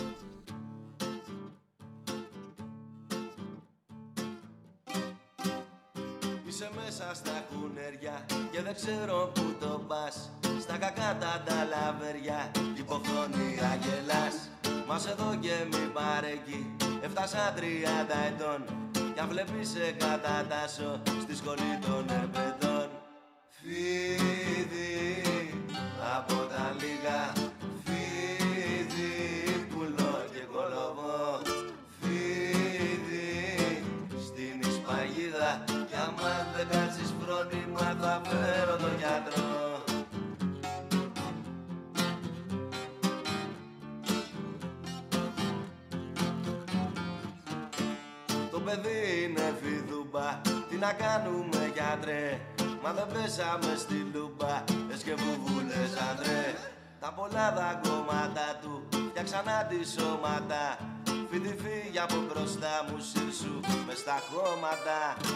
Είσαι μέσα στα κουνέρια και δεν ξέρω που το πας. Στα κακά τα ταλαβέρια, υποχθονία γελάς. Μας εδώ και μη παρέκει, έφτασα τριάντα ετών. Κι αν βλέπεις σε κατατάσω στη σχολή των ερπετών. Φίδι από τα λίγα, φίδι πουλό και κολοβό. Φίδι στην Ισπαγίδα, κι άμα δεν κάτσεις φρόνημα θα φέρω τον γιατρό. Το παιδί είναι φιδούμπα, τι να κάνουμε γιατρέ. Μα δεν πέσαμε στη λούμπα, πες και βουβούλες άντρε. Τα πολλά δαγκώματα του φτιάξανα τη σώματα. Φίδι φύγει από μπροστά μου, σύρσου μες στα χώματα.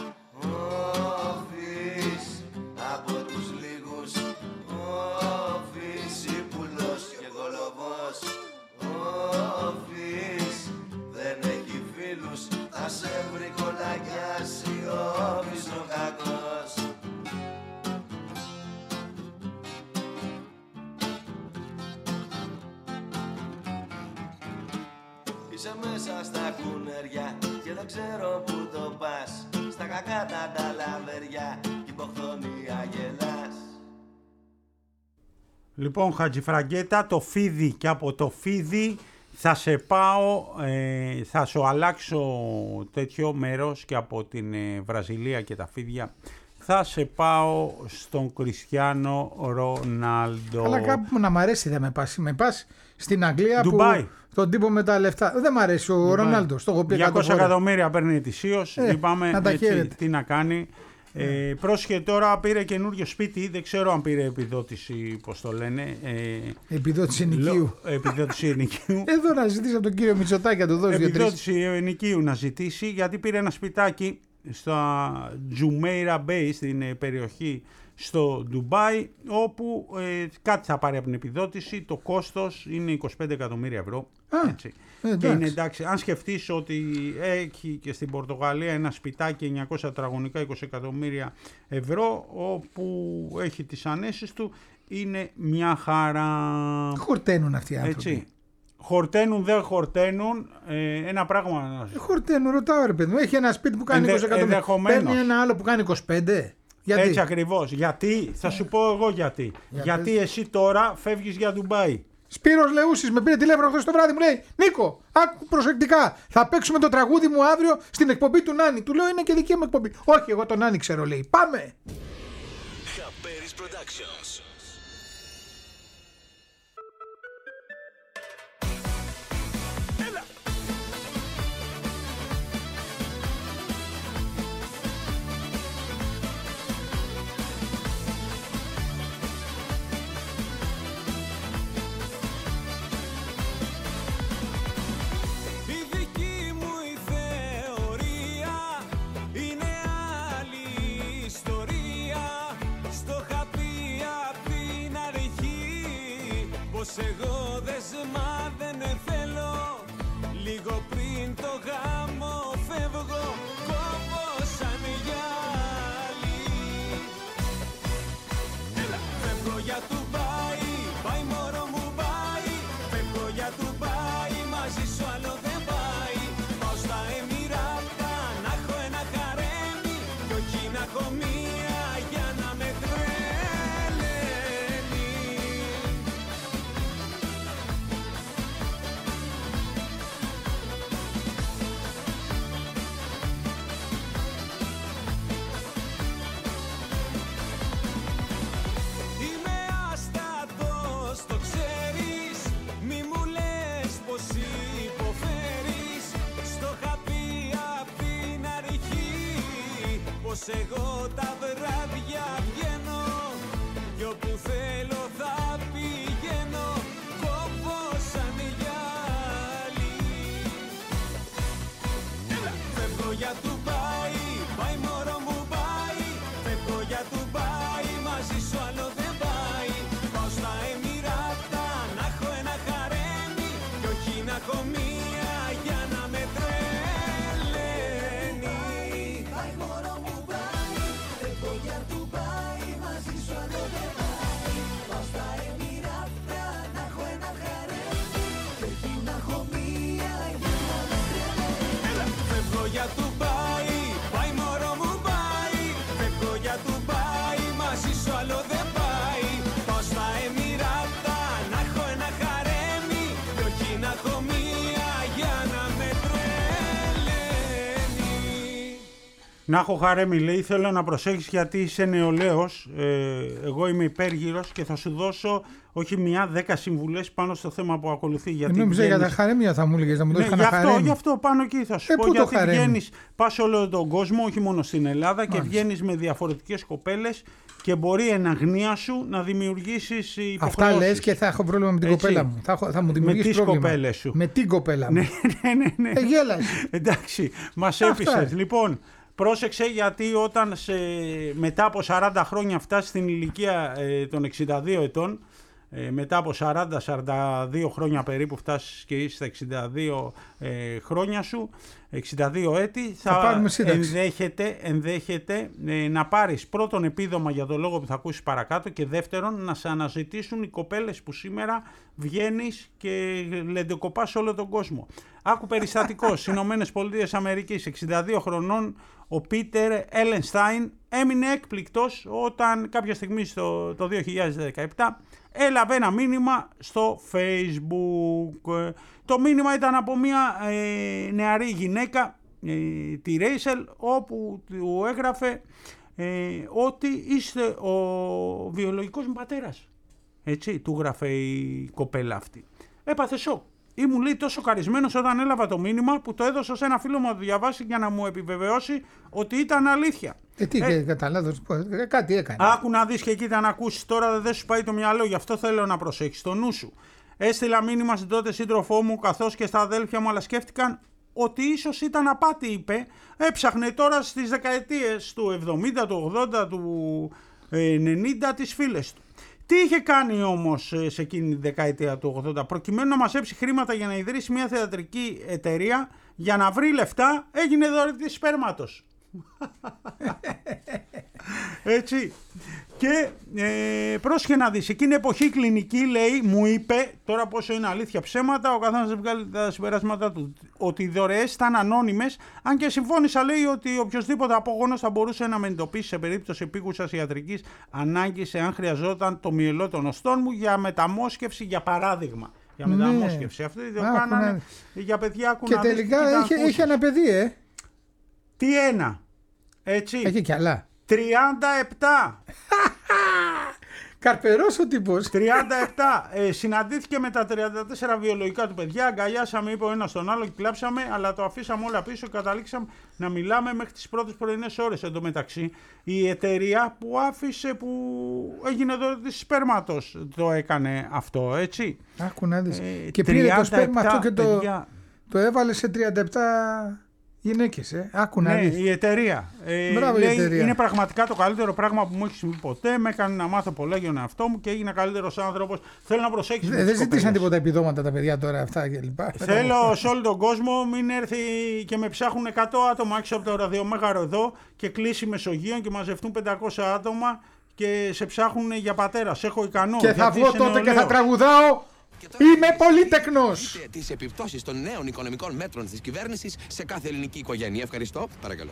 Όφης από τους λίγους, όφης ύπουλος και κολοβός. Όφης δεν έχει φίλους, θα σε βρει κολακιάσει όφης ο κακός. Είσαι μέσα στα κουνέρια και δεν ξέρω που το πας. Στα κακά τα ταλαβέρια κι υποχθονία γελάς. Λοιπόν, Χατζηφραγκέτα, το φίδι, και από το φίδι θα σε πάω, ε, θα σου αλλάξω τέτοιο μέρος και από την ε, Βραζιλία και τα φίδια. Θα σε πάω στον Κριστιάνο Ρονάλντο. Αλλά κάπου να μ' αρέσει δεν με πας. Με πας στην Αγγλία Ντουμπάι. που τον τύπο με τα λεφτά. Δεν μ' αρέσει ο Ρονάλντο. Στο έχω πει εκατό διακόσια φορές. εκατομμύρια παίρνει ετησίως. Ε, Είπαμε να τα έτσι, χαίρεται. τι να κάνει. Ε, πρόσχε τώρα, πήρε καινούριο σπίτι. Δεν ξέρω αν πήρε επιδότηση, πώς το λένε. Ε, Επιδότηση ενοικίου. λο- επιδότηση ενοικίου. Εδώ να ζητήσει από τον κύριο Μητσοτάκη να του δώσει δύο-τρεις. Επιδότηση ενοικίου να ζητήσει, γιατί πήρε ένα σπιτάκι στα Jumeirah Bay, στην ε, περιοχή στο Ντουμπάι, όπου ε, κάτι θα πάρει από την επιδότηση. Το κόστος είναι είκοσι πέντε εκατομμύρια ευρώ. Α, έτσι. ε, Και εντάξει. είναι εντάξει. Αν σκεφτείς ότι έχει και στην Πορτογαλία ένα σπιτάκι εννιακόσια τετραγωνικά, είκοσι εκατομμύρια ευρώ, όπου έχει τις ανέσεις του, είναι μια χαρά. Χορταίνουν αυτοί οι άνθρωποι. Έτσι. Χορταίνουν, δεν χορταίνουν. Ε, ένα πράγμα. Χορταίνουν, ρωτάω ρε παιδί μου. Έχει ένα σπίτι που κάνει Ενδε- είκοσι εκατομμύρια. ενδεχομένως. Παίρνει ένα άλλο που κάνει είκοσι πέντε. Γιατί. Έτσι ακριβώς. Γιατί, θα σου πω εγώ γιατί. Για γιατί πες. εσύ τώρα φεύγεις για Ντουμπάι. Σπύρος Λεούσης με πήρε τηλέφωνο χθες το βράδυ, μου λέει Νίκο, άκου προσεκτικά. Θα παίξουμε το τραγούδι μου αύριο στην εκπομπή του Νάνη. Του λέω είναι και δική μου εκπομπή. Όχι, εγώ τον Νάνη ξέρω, λέει. Πάμε. Χαμπέρις Productions. Η δική μου η θεωρία είναι άλλη ιστορία. Στο είχα πει απ' την αρχή πως εγώ δεσμά δεν θέλω. Λίγο πριν το γάμο φεύγω, κόβω σαν γυάλι. Έλα, φεύγω για Ντουμπάι, πάει μωρό μου πάει. Φεύγω για Ντουμπάι, μαζί σου άλλο δεν πάει. Πάω στα Εμιράτα, να έχω ένα χαρέμι, κι όχι να έχω μία για να με τρελαίνει. Είμαι άστατος, το ξέρεις. Μη μου λες πως υποφέρεις. Στο είχα πει απ' την αρχή πως εγώ τα βράδια βγαίνω κι όπου θέλω θα πηγαίνω, κόβω σαν γυάλι. Φεύγω για Ντουμπάι, πάει μωρό μου πάει. Φεύγω για Ντουμπάι, μαζί σου άλλο δεν πάει. Πάω στα Εμιράτα, να έχω ένα χαρέμι, κι όχι να έχω μία για να με τρελαίνει. Πάει μωρό μου πάει, φεύγω για Ντουμπάι, μαζί σου άλλο δεν πάει. Πάω στα Εμιράτα, να έχω ένα χαρέμι, κι όχι να έχω μία για να με τρελαίνει. Φεύγω για Ντουμπάι, πάει μωρό μου πάει. Φεύγω για Ντουμπάι, μαζί σου άλλο δεν πάει. Πάω στα Εμιράτα, να έχω ένα χαρέμι, κι όχι να έχω μία για να με τρελαίνει. Να έχω χαρέμι, λέει, θέλω να προσέχεις γιατί είσαι νεολαίος, ε, εγώ είμαι υπέργυρος και θα σου δώσω όχι μία, δέκα συμβουλές πάνω στο θέμα που ακολουθεί. Γιατί Νόμιζα για τα βγαίνεις... χαρέμια θα μου έλεγες να μου δώσεις Ναι, κανένα γι' αυτό, χαρέμι. γι' αυτό πάνω εκεί θα σου Ε, πω, πού το γιατί χαρέμι? βγαίνεις, πας σε όλο τον κόσμο, όχι μόνο στην Ελλάδα, και Μάλιστα. βγαίνεις με διαφορετικές κοπέλες και μπορεί εν αγνία σου να δημιουργήσεις υποχρεώσεις. Αυτά λες και θα έχω πρόβλημα με την Έτσι. κοπέλα μου. Θα, έχω- θα μου Με δημιουργήσει τις πρόβλημα. κοπέλες σου. Με την κοπέλα μου. Ναι, ναι, ναι, ναι. Ε, γέλασε. Εντάξει, μας Αυτά. έπεισες. Λοιπόν, πρόσεξε γιατί όταν σε, μετά από σαράντα χρόνια φτάσεις στην ηλικία ε, των εξήντα δύο ετών, ε, μετά από σαράντα με σαράντα δύο χρόνια περίπου φτάσεις και είσαι στα εξήντα δύο ε, χρόνια σου, εξήντα δύο έτη, Θα θα, πάρουμε σύνταξη. ενδέχεται, ενδέχεται ε, να πάρεις πρώτον επίδομα για τον λόγο που θα ακούσεις παρακάτω και δεύτερον να σε αναζητήσουν οι κοπέλες που σήμερα βγαίνεις και λεντεκοπάς όλο τον κόσμο. Άκου περιστατικό, στις Ηνωμένες Πολιτείες Αμερικής, εξήντα δύο χρονών, ο Πίτερ Έλενστάιν έμεινε έκπληκτος όταν κάποια στιγμή στο, το δύο χιλιάδες δεκαεπτά έλαβε ένα μήνυμα στο Facebook. Το μήνυμα ήταν από μια ε, νεαρή γυναίκα, ε, τη Ρέισελ, όπου του έγραφε ε, ότι είστε ο βιολογικός μου πατέρας. Έτσι, του γράφε η κοπέλα αυτή. Έπαθε σοκ. Ήμουν, λέει, τόσο καρισμένος όταν έλαβα το μήνυμα που το έδωσα σε ένα φίλο μου να το διαβάσει για να μου επιβεβαιώσει ότι ήταν αλήθεια. Ε, τι, Ε, κατά λάθος, ε, κάτι έκανε. Άκου να δεις και κοίτα να ακούσεις, τώρα δεν σου πάει το μυαλό, γι' αυτό θέλω να προσέχεις το νου σου. Έστειλα μήνυμα στην τότε σύντροφό μου καθώς και στα αδέλφια μου, αλλά σκέφτηκαν ότι ίσως ήταν απάτη, είπε. Έψαχνε τώρα στις δεκαετίες του εβδομήντα, του ογδόντα, του ενενήντα τις φίλες του. Τι είχε κάνει όμως σε εκείνη τη δεκαετία του ογδόντα? Προκειμένου να μαζέψει χρήματα για να ιδρύσει μια θεατρική εταιρεία, για να βρει λεφτά, έγινε δωρητής σπέρματος. Έτσι. Και ε, πρόσχε να δεις, εκείνη εποχή κλινική, λέει, μου είπε, τώρα πόσο είναι αλήθεια ψέματα, ο καθένας θα βγάλει τα συμπεράσματα του, ότι οι δωρεές ήταν ανώνυμες, αν και συμφώνησα, λέει, ότι οποιοσδήποτε απόγονος θα μπορούσε να με εντοπίσει σε περίπτωση επίγουσας ιατρικής ανάγκης, εάν χρειαζόταν το μυελό των οστών μου για μεταμόσχευση, για παράδειγμα. Για Ναι. μεταμόσχευση. Αυτή το Άκου κάνανε να- για παιδιά, άκου Και να δεις, τελικά κοίτα, είχε, ακούσεις. είχε ένα παιδί, ε. Τι ένα. Έτσι. Έχει κι άλλα. τριάντα επτά. Καρπερός ο τύπος. τριάντα επτά. Ε, συναντήθηκε με τα τριάντα τέσσερα βιολογικά του παιδιά. Αγκαλιάσαμε, είπε ο ένας τον άλλο, και κλάψαμε, αλλά το αφήσαμε όλα πίσω και καταλήξαμε να μιλάμε μέχρι τις πρώτες πρωινές ώρες. Εν τω μεταξύ, η εταιρεία που άφησε, που έγινε δωρητής σπέρματος, το έκανε αυτό, έτσι. Άκου να δεις. Ε, Και πήρε το σπέρμα αυτό και το, παιδιά. το έβαλε σε τριάντα επτά γυναίκες, ε. Άκου να Ναι, δεις. η εταιρεία. Ε, Μπράβο, η λέει, εταιρεία. είναι πραγματικά το καλύτερο πράγμα που μου έχει συμβεί ποτέ. Με έκανε να μάθω πολλά για τον εαυτό μου και έγινα καλύτερος άνθρωπος. Θέλω να προσέξεις. με Δεν τις δεν ζητήσαν κοπέλες. τίποτα επιδόματα τα παιδιά τώρα αυτά και λοιπά. Θέλω σε όλο τον κόσμο μην έρθει και με ψάχνουν εκατό άτομα έξω από το ραδιομέγαρο εδώ και κλείσει Μεσογείων και μαζευτούν πεντακόσια άτομα και σε ψάχνουν για πατέρα. Σε έχω ικανό. Και θα γιατί βγω είσαι τότε και θα νεολαίος. τραγουδάω. Είμαι πολύτεκνος. Δείτε τις επιπτώσεις των νέων οικονομικών μέτρων της κυβέρνησης σε κάθε ελληνική οικογένεια. Ευχαριστώ. Παρακαλώ.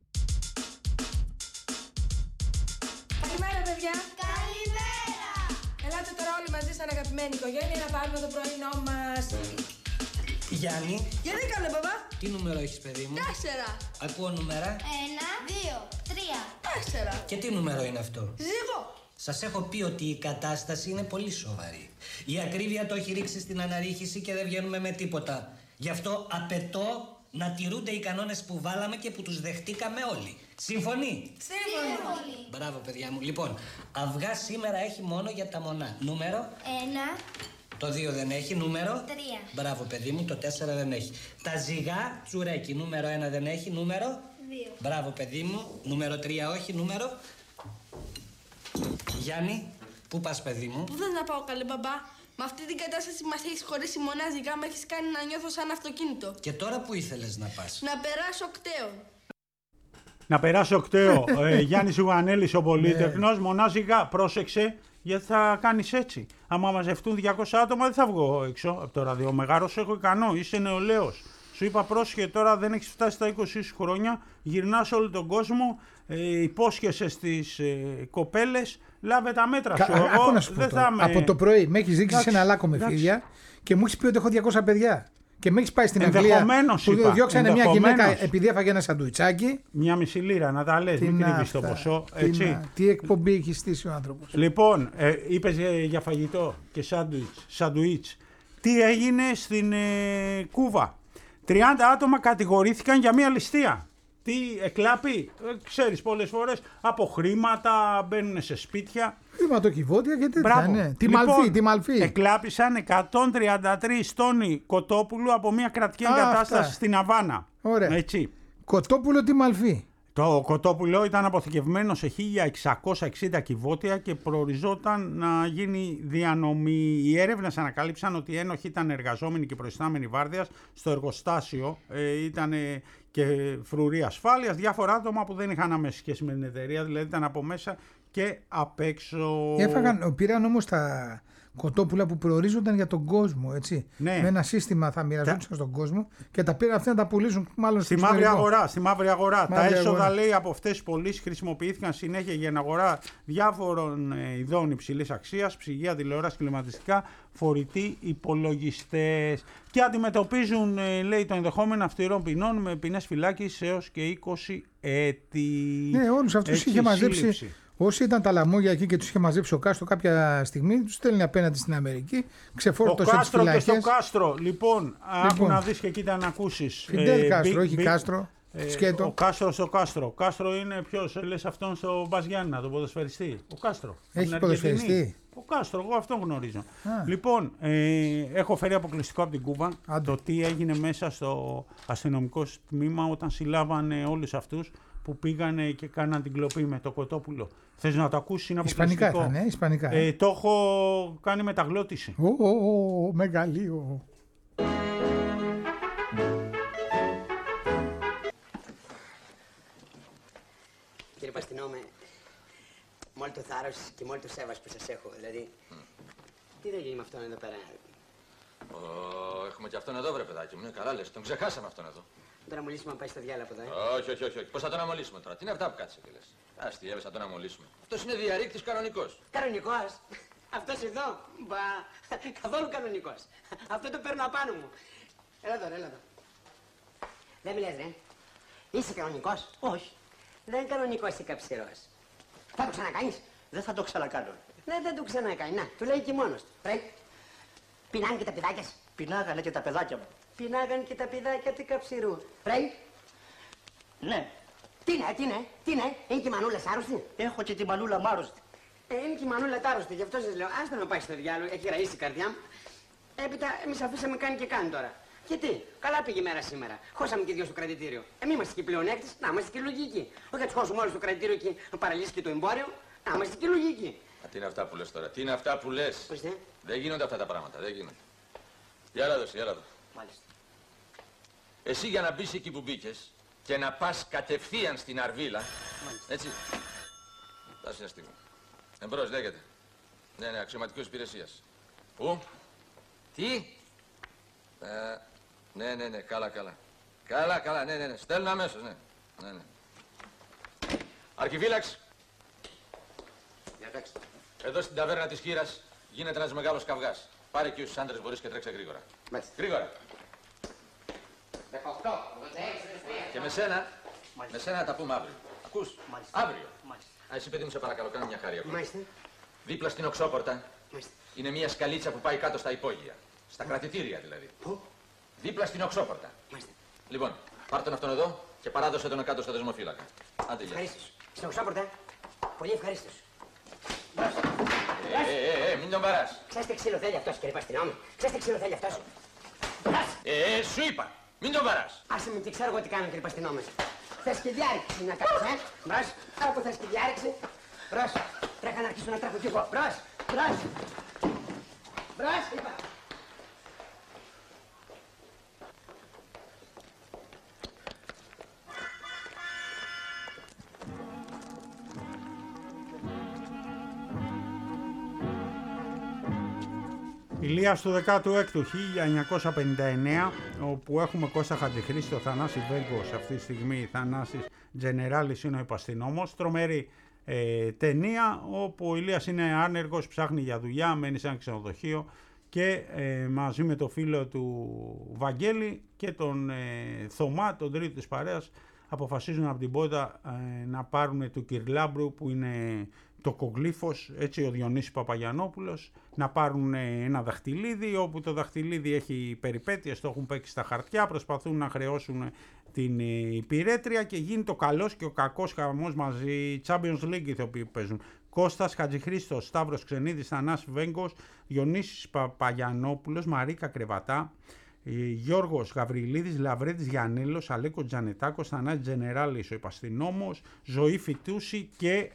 Καλημέρα, παιδιά. Καλημέρα. Ελάτε τώρα όλοι μαζί σαν αγαπημένη οικογένεια να πάρουμε το πρωινό μας. Γιάννη, Για δεν καλέ, μπαμπά. τι νούμερο έχεις, παιδί μου? Τέσσερα. Ακούω νούμερα. Ένα, δύο, τρία. Τέσσερα. Και τι νούμερο είναι αυτό? Ζυγό. Σας έχω πει ότι η κατάσταση είναι πολύ σοβαρή. Η ακρίβεια το έχει ρίξει στην αναρρίχηση και δεν βγαίνουμε με τίποτα. Γι' αυτό απαιτώ να τηρούνται οι κανόνες που βάλαμε και που τους δεχτήκαμε όλοι. Συμφωνεί? Σύμφωνοι. Μπράβο, παιδιά μου. Λοιπόν, αυγά σήμερα έχει μόνο για τα μονά. Νούμερο? Ένα. Το δύο δεν έχει. Νούμερο? Τρία. Μπράβο, παιδί μου. Το τέσσερα δεν έχει. Τα ζυγά, τσουρέκι. Νούμερο ένα δεν έχει. Νούμερο? Δύο. Μπράβο, παιδί μου. Νούμερο τρία όχι. Νούμερο? Γιάννη, πού πας, παιδί μου? Πού θες να πάω, καλέ μπαμπά? Με αυτή την κατάσταση μας έχεις χωρίσει μονάζικα, με έχεις κάνει να νιώθω σαν αυτοκίνητο. Και τώρα που ήθελες να πας? Να περάσω κταίο. Να περάσω κταίο. ε, Γιάννης Ουγανέλης ο πολύτεχνος, μονάζικα, πρόσεξε, γιατί θα κάνεις έτσι. Άμα μαζευτούν διακόσια άτομα δεν θα βγω έξω από το ραδιομεγάρο, σε έχω ικανό, είσαι νεολαίος. Σου είπα πρόσχε, τώρα δεν έχεις φτάσει στα είκοσι σου χρόνια, γυρνάς όλο τον κόσμο, ε, υπόσχεσαι στις ε, κοπέλες, λάβε τα μέτρα σου. Κα, Εγώ να σου δεν πω θα με... Από το πρωί με έχεις δείξει σε ένα λάκκο με εντάξει. φίδια και μου έχεις πει ότι έχω διακόσια παιδιά. Και με έχεις πάει στην Αγγλία Ενδεχομένως, που είπα, διώξανε μια ενδεχομένως. γυναίκα επειδή έφαγε ένα σαντουιτσάκι. Μια μισή λίρα, να τα λες, μην κρύβεις το ποσό. Τι, Έτσι. να, τι εκπομπή έχει στήσει ο άνθρωπος. Λοιπόν, ε, είπες ε, για φαγητό και σάντουιτς, σαντουίτς. Τι έγινε στην ε, Κούβα? τριάντα άτομα κατηγορήθηκαν για μια ληστεία. Τι εκλάπει, ε, ξέρεις πολλές φορές, από χρήματα, μπαίνουν σε σπίτια. Χρηματοκιβώτια και τέτοια, Μπράβο. ναι. Τη Λοιπόν, Μαλφή, τη Μαλφή. Εκλάπησαν εκατόν τριάντα τρεις τόνοι κοτόπουλου από μια κρατική Α, εγκατάσταση αυτά. στην Αβάνα. Ωραία. Έτσι. Κοτόπουλο τη Μαλφή. Το κοτόπουλο ήταν αποθηκευμένο σε χίλια εξακόσια εξήντα κυβότια και προοριζόταν να γίνει διανομή. Οι έρευνες ανακάλυψαν ότι οι ένοχοι ήταν εργαζόμενοι και προϊστάμενοι βάρδιας στο εργοστάσιο. Ε, ήταν και φρουροί ασφάλειας, διάφορα άτομα που δεν είχαν άμεση σχέση με την εταιρεία, δηλαδή ήταν από μέσα και απ' έξω. Έφαγαν, πήραν όμως τα κοτόπουλα που προορίζονταν για τον κόσμο, έτσι. Ναι. Με ένα σύστημα θα μοιραζόντουσαν τα... στον κόσμο και τα πήραν αυτοί να τα πουλήσουν μάλλον Στη στο μαύρη εξωτερικό. αγορά, στη μαύρη αγορά. Μαύρη τα έσοδα, αγορά. λέει, από αυτές τις πωλήσεις χρησιμοποιήθηκαν συνέχεια για την αγορά διάφορων ε, ειδών υψηλής αξίας, ψυγεία, τηλεόραση, κλιματιστικά, φορητοί υπολογιστές. Και αντιμετωπίζουν, ε, λέει, το ενδεχόμενο αυστηρών ποινών με ποινές φυλάκισης έως και είκοσι έτη. Ναι, όλους αυτούς Έτσι, είχε μαζέψει. σύλληψη. Όσοι ήταν τα λαμόγια εκεί και τους είχε μαζέψει ο Κάστρο κάποια στιγμή, τους στέλνει απέναντι στην Αμερική, ξεφόρτωσε τις Κάστρο φυλακές. και στο Κάστρο, λοιπόν, άκου Λοιπόν. να δεις και κοίτα να ακούσεις. Φιντέλ Ε, Κάστρο, Big- όχι Big- Κάστρο. Ε, Σκέτο. Ο Κάστρο στο Κάστρο. Κάστρο είναι ποιος, λες αυτόν στο Μπαζιάννα, τον ποδοσφαιριστή. Ο Κάστρο. Έχει Από την ποδοσφαιριστή? Αργεντινή. Ο Κάστρο, εγώ αυτόν γνωρίζω. Α. Λοιπόν, ε, έχω φέρει αποκλειστικό από την Κούβα Άντε. το τι έγινε μέσα στο αστυνομικό τμήμα όταν συλλάβανε όλους αυτούς που πήγανε και κάναν την κλοπή με το κοτόπουλο. Θες να το ακούσεις, είναι Ισπανικά αποκλειστικό. ήταν, ε, ισπανικά. Ε, το έχω κάνει μεταγλώτηση. Ω, ω, ω, μεγαλείο. Κύριε Παστινό, με μόλι το θάρρος και μόλι το σέβας που σας έχω, δηλαδή, mm. τι δεν γίνει με αυτόν εδώ πέρα? Ω, έχουμε και αυτόν εδώ, βρε παιδάκι μου. Ναι, καλά λες, τον ξεχάσαμε αυτόν εδώ. Τώρα μου λύσουμε να πάει στο διάλογο εδώ, ε. Όχι, όχι, όχι, όχι. Πώς θα τον αμολύσουμε τώρα? Τι είναι αυτά που κάτσε και λες? Αστιεύες, θα τον αμολύσουμε. Αυτός είναι διαρρήκτης κανονικός. Κανονικός? Αυτός εδώ? Μπα, καθόλου κανονικός. Αυτό το παίρνω απάνω μου. Έλα τώρα, έλα εδώ. Δεν μιλες, ρε. Είσαι κανονικός? Όχι. Δεν είναι κανονικός ή καψιρός. Θα το ξανακάνεις? Δεν θα το ξανακάνω. Ναι, δεν το ξανακάνει. Να, του λέει και μόνος του. Πρέπει. Πεινάνε και τα παιδάκια σου. Πεινάγανε και τα παιδάκια μου. Πεινάγανε και τα παιδάκια του καψιρού. Πρέπει. Ναι. Τι είναι, τι είναι, τι είναι, είναι και η μανούλα άρρωστη? Έχω και τη μανούλα μ' άρρωστη. Ε, είναι και η μανούλα άρρωστη, γι' αυτό σας λέω. Άστα να πάει στο διάλογο, έχει ραίσει η καρδιά μου. Έπειτα, εμείς αφήσαμε κάνει και κάνει τώρα. Και τι, καλά πήγε η μέρα σήμερα. Χώσαμε και δυο στο κρατητήριο. Εμείς είμαστε και πλεονέκτες, να είμαστε και λογικοί. Όχι να τους χώσουμε όλους στο κρατητήριο και να παραλύσει και το εμπόριο, να είμαστε και λογικοί. Α, τι είναι αυτά που λες τώρα? Τι είναι αυτά που λες? Πώς ναι? Δεν γίνονται αυτά τα πράγματα, δεν γίνονται. Για έλα εδώ, για έλα εδώ. Μάλιστα. Εσύ για να μπεις εκεί που μπήκες και να πας κατευθείαν στην Αρβίλα, Μάλιστα. έτσι. Φτάσει μια στιγμή. Εμπρός, λέγεται. Ναι, ναι, αξιωματικός υπηρεσίας. Πού? Τι? Ε, ναι, ναι, ναι, καλά, καλά. Καλά, καλά, ναι, ναι, ναι. Στέλνω αμέσως, ναι. Ναι, ναι. Αρχιφύλαξ. Διατάξτε. Εδώ στην ταβέρνα της Χήρας γίνεται ένας μεγάλος καυγάς. Πάρε και όσους άντρες μπορείς και τρέξε γρήγορα. Μάλιστα. Γρήγορα. δεκαοκτώ, ογδόντα έξι, Και με σένα, με σένα να τα πούμε αύριο. Ακούς? Μάλιστα. Αύριο. Μάλιστα. Α, εσύ παιδί μου, σε παρακαλώ, κάνε μια χάρη. Μάλιστα. Δίπλα στην οξόπορτα Μάλιστα. είναι μια σκαλίτσα που πάει κάτω στα υπόγεια. Στα κρατητήρια δηλαδή. Πού? Δίπλα στην οξόπορτα. Μάλιστα. Λοιπόν, πάρ' τον αυτόν εδώ και παράδοσε τον κάτω στο δεσμοφύλακα. Άντε, γεια. Ευχαρίστως. Στην οξάπορτα. Πολύ ευχαρίστως. Ε, ε, ε, ε, μην τον παράς. Ξέρετε ξύλο θέλει αυτός, κύριε Παστινόμη. Ξέρετε ξύλο θέλει αυτός. Ε, ε, σου είπα. Μην τον παράς. Άσε με και ξέρω εγώ τι κάνω, κύριε Παστινόμη. Θες και διάρρηξη να κάνεις, ε. Μπρος. Άρα που θες και διάρρηξη. Μπρος. Τρέχα να αρχίσω να τρέχω κι εγώ. Μπρος. Μπρος. Μπρος, είπα. Ηλίας του δέκατου έκτου χίλια εννιακόσια πενήντα εννέα, όπου έχουμε Κώστα Χατζηχρήστο, Θανάση Βέγκος, αυτή τη στιγμή Θανάσης Τζενεράλης είναι ο υπαστυνόμος. Τρομερή ε, ταινία, όπου ο Ηλίας είναι άνεργος, ψάχνει για δουλειά, μένει σε ένα ξενοδοχείο και ε, μαζί με το φίλο του Βαγγέλη και τον ε, Θωμά, τον τρίτο της παρέας, αποφασίζουν από την πόρτα ε, να πάρουν του Κυρλάμπρου, που είναι το κογλίφος, έτσι, ο Διονύσης Παπαγιαννόπουλος, να πάρουν ένα δαχτυλίδι, όπου το δαχτυλίδι έχει περιπέτειες, το έχουν παίξει στα χαρτιά, προσπαθούν να χρεώσουν την υπηρέτρια και γίνει το καλός και ο κακός χαμός μαζί. Champions League ηθοποιοί που παίζουν. Κώστας Χατζηχρήστος, Σταύρος Ξενίδης, Θανάσης Βέγκος, Διονύσης Παπαγιαννόπουλος, Μαρίκα Κρεβατά, Γιώργος Γαβριλίδης, Λαβρέτης Γιαννέλος, Αλέκο Τζανετάκος, Θανάσης Τζενεράλης ο υπαστυνόμος, Ζωή Φιτούση και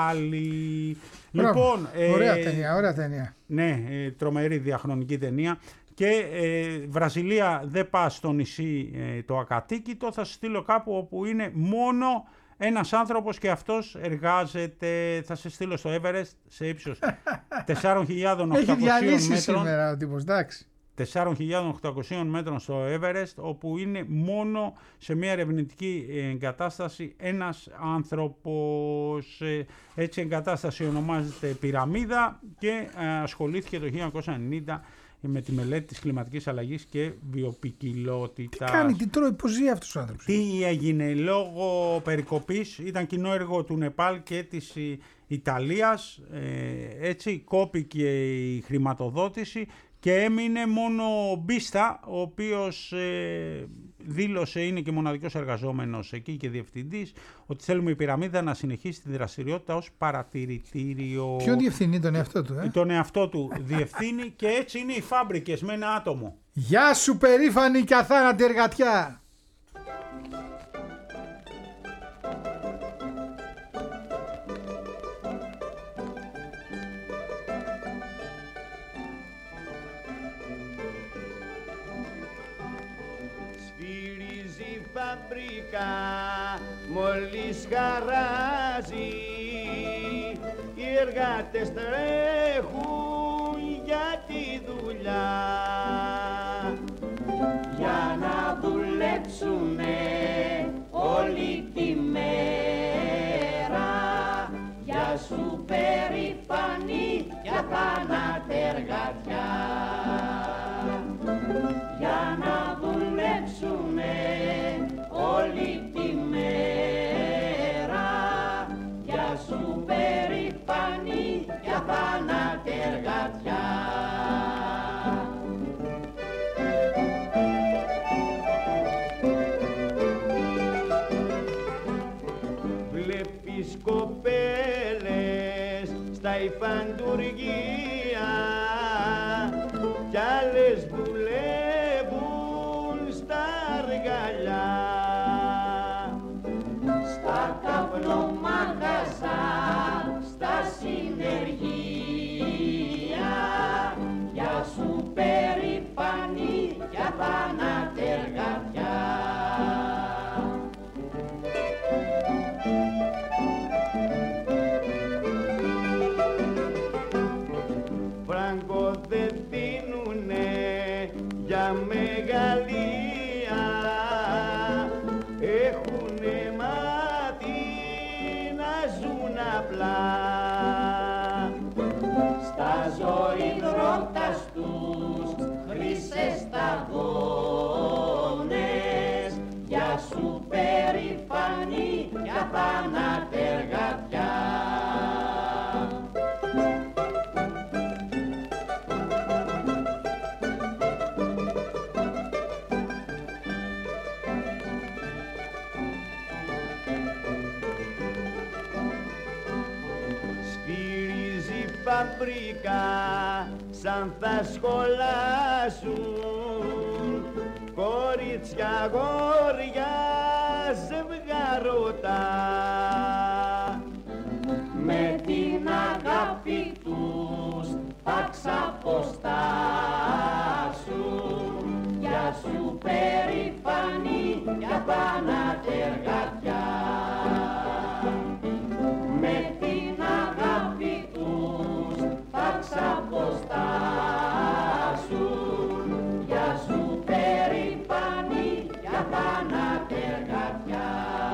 άλλοι. Λοιπόν, ωραία ε, ταινία, ωραία ταινία. Ναι, ε, τρομερή διαχρονική ταινία. Και ε, Βραζιλία, δεν πας στο νησί ε, το ακατοίκητο, θα σε στείλω κάπου όπου είναι μόνο ένας άνθρωπος και αυτός εργάζεται. Θα σε στείλω στο Everest σε ύψος τεσσάρων χιλιάδων οκτακοσίων μέτρων. Έχει διαλύσει σήμερα ο τύπος, εντάξει. τεσσάρων χιλιάδων οκτακοσίων μέτρων στο Everest, όπου είναι μόνο σε μια ερευνητική εγκατάσταση ένας άνθρωπος. Έτσι, εγκατάσταση ονομάζεται Πυραμίδα και ασχολήθηκε το χίλια εννιακόσια ενενήντα με τη μελέτη της κλιματικής αλλαγής και βιοποικιλότητας. Τι κάνει, τι τρώει, πώς ζει αυτός ο άνθρωπος? Τι έγινε, λόγω περικοπής, ήταν κοινό έργο του Νεπάλ και της Ιταλίας, έτσι κόπηκε η χρηματοδότηση και έμεινε μόνο ο Μπίστα, ο οποίος ε, δήλωσε, είναι και μοναδικός εργαζόμενος εκεί και διευθυντής, ότι θέλουμε η Πυραμίδα να συνεχίσει τη δραστηριότητα ως παρατηρητήριο. Ποιο διευθύνει τον εαυτό του, ε? Τον εαυτό του διευθύνει και έτσι είναι οι φάμπρικες με ένα άτομο. Γεια σου περήφανη και αθάνατη εργατιά! Φαμπρικά μόλις χαράζει, οι εργάτες τρέχουν για τη δουλειά, για να δουλέψουνε όλη τη μέρα. Για σου περήφανη για θάνατη εργατιά, για να δουλέψουνε όλη τη μέρα. Για σου περήφανη για θάνατη εργατιά. Βλέπεις κοπέλες στα υφαντουργία κι άλλες δουλεύουν στα αργαλιά, στα καπνομάγαζα, στα συνεργεία. Για σου περήφανη για θάνατη εργατιά. Φράγκο δεν δίνουνε για μεγαλεία, έχουνε μάθει να ζουν απλά. Στα ζωηδρότας τους χρυσές σταγόνες. Για σου περήφανη για θάνατη εργατιά. παπρικά σαν θα σχολάσουν κορίτσια αγόρια ζευγαρωτά. Με την αγάπη τους θα ξαποστάσουν, για σου περήφανη για Πανατεργατιά. Με την αγάπη τους θα ξαποστάσουν, για σου περήφανη για Πανατεργατιά.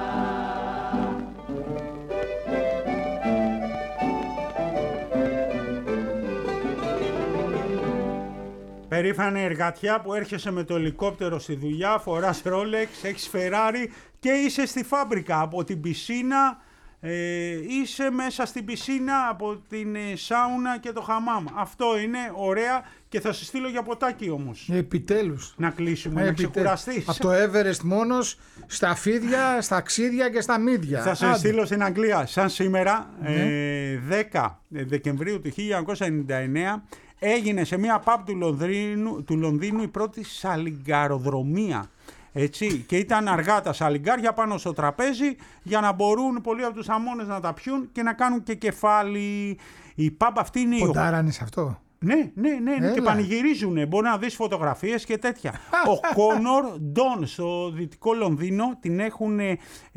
Περήφανη εργατιά που έρχεσαι με το ελικόπτερο στη δουλειά, φοράς Rolex, έχεις Ferrari και είσαι στη φάμπρικα. Από την πισίνα, ε, είσαι μέσα στην πισίνα, από την ε, σάουνα και το χαμάμ. Αυτό είναι ωραία και θα σε στείλω για ποτάκι όμως. Επιτέλους. Να κλείσουμε, ε, να ξεκουραστείς. Από το Everest μόνος, στα φίδια, στα ξύδια και στα μύδια. Θα σε Άντε. στείλω στην Αγγλία. Σαν σήμερα, Ναι. ε, δέκα Δεκεμβρίου του χίλια εννιακόσια ενενήντα εννέα, έγινε σε μια pub του Λονδίνου, του Λονδίνου η πρώτη σαλιγκαροδρομία. Έτσι, και ήταν αργά τα σαλιγκάρια πάνω στο τραπέζι για να μπορούν πολλοί από τους αμώνες να τα πιούν και να κάνουν και κεφάλι. Η pub αυτή είναι η... Ποντάρανε σε αυτό. Ναι, ναι, ναι, ναι, και πανηγυρίζουν. Μπορεί να δεις φωτογραφίες και τέτοια. Ο Κόνορ Ντόν στο δυτικό Λονδίνο την έχουν ε,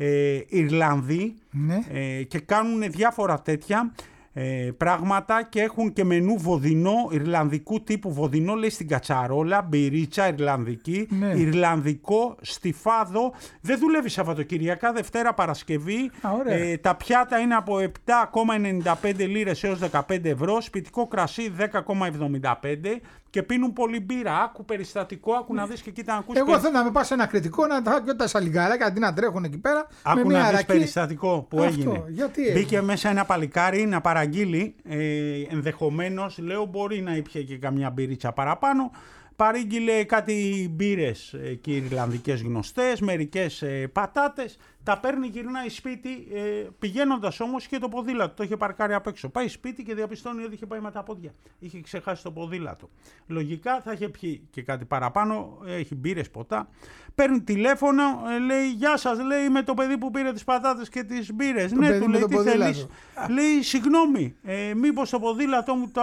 Ιρλανδοί, ναι. ε, και κάνουν διάφορα τέτοια ε, πράγματα και έχουν και μενού βοδινό, ιρλανδικού τύπου βοδινό, λέει στην κατσαρόλα, μπυρίτσα ιρλανδική, ναι. Ιρλανδικό στιφάδο. Δεν δουλεύει Σαββατοκυριακά, Δευτέρα, Παρασκευή. Α, ε, τα πιάτα είναι από επτά κόμμα ενενήντα πέντε λίρες έως δεκαπέντε ευρώ, σπιτικό κρασί δέκα κόμμα εβδομήντα πέντε και πίνουν πολύ μπύρα. Άκου περιστατικό, άκου να δεις και κοίτα να ακούσεις. Εγώ περι... θέλω να με πας σε ένα κριτικό να τα και τα σαλιγκάρια αντί να τρέχουν εκεί πέρα. Άκου με να μια δεις αρακή. περιστατικό που Αυτό, έγινε. γιατί Μπήκε έγινε? μέσα ένα παλικάρι να παραγγείλει, ε, ενδεχομένως, λέω μπορεί να ήπια και καμιά μπυρίτσα παραπάνω. Παρήγγειλε κάτι μπύρες εκεί ιρλανδικές γνωστές, μερικές ε, πατάτες. Τα παίρνει, γυρνάει σπίτι, ε, πηγαίνοντας όμως και το ποδήλατο. Το είχε παρκάρει απ' έξω. Πάει σπίτι και διαπιστώνει ότι είχε πάει με τα πόδια. Είχε ξεχάσει το ποδήλατο. Λογικά θα είχε πιει και κάτι παραπάνω, έχει μπύρες, ποτά. Παίρνει τηλέφωνο, ε, λέει γεια σας, λέει με το παιδί που πήρε τις πατάτες και τις μπύρες. Το Ναι, παιδί του με λέει το τι ποδήλατο. θέλεις. Λέει συγγνώμη, ε, μήπως το ποδήλατό μου το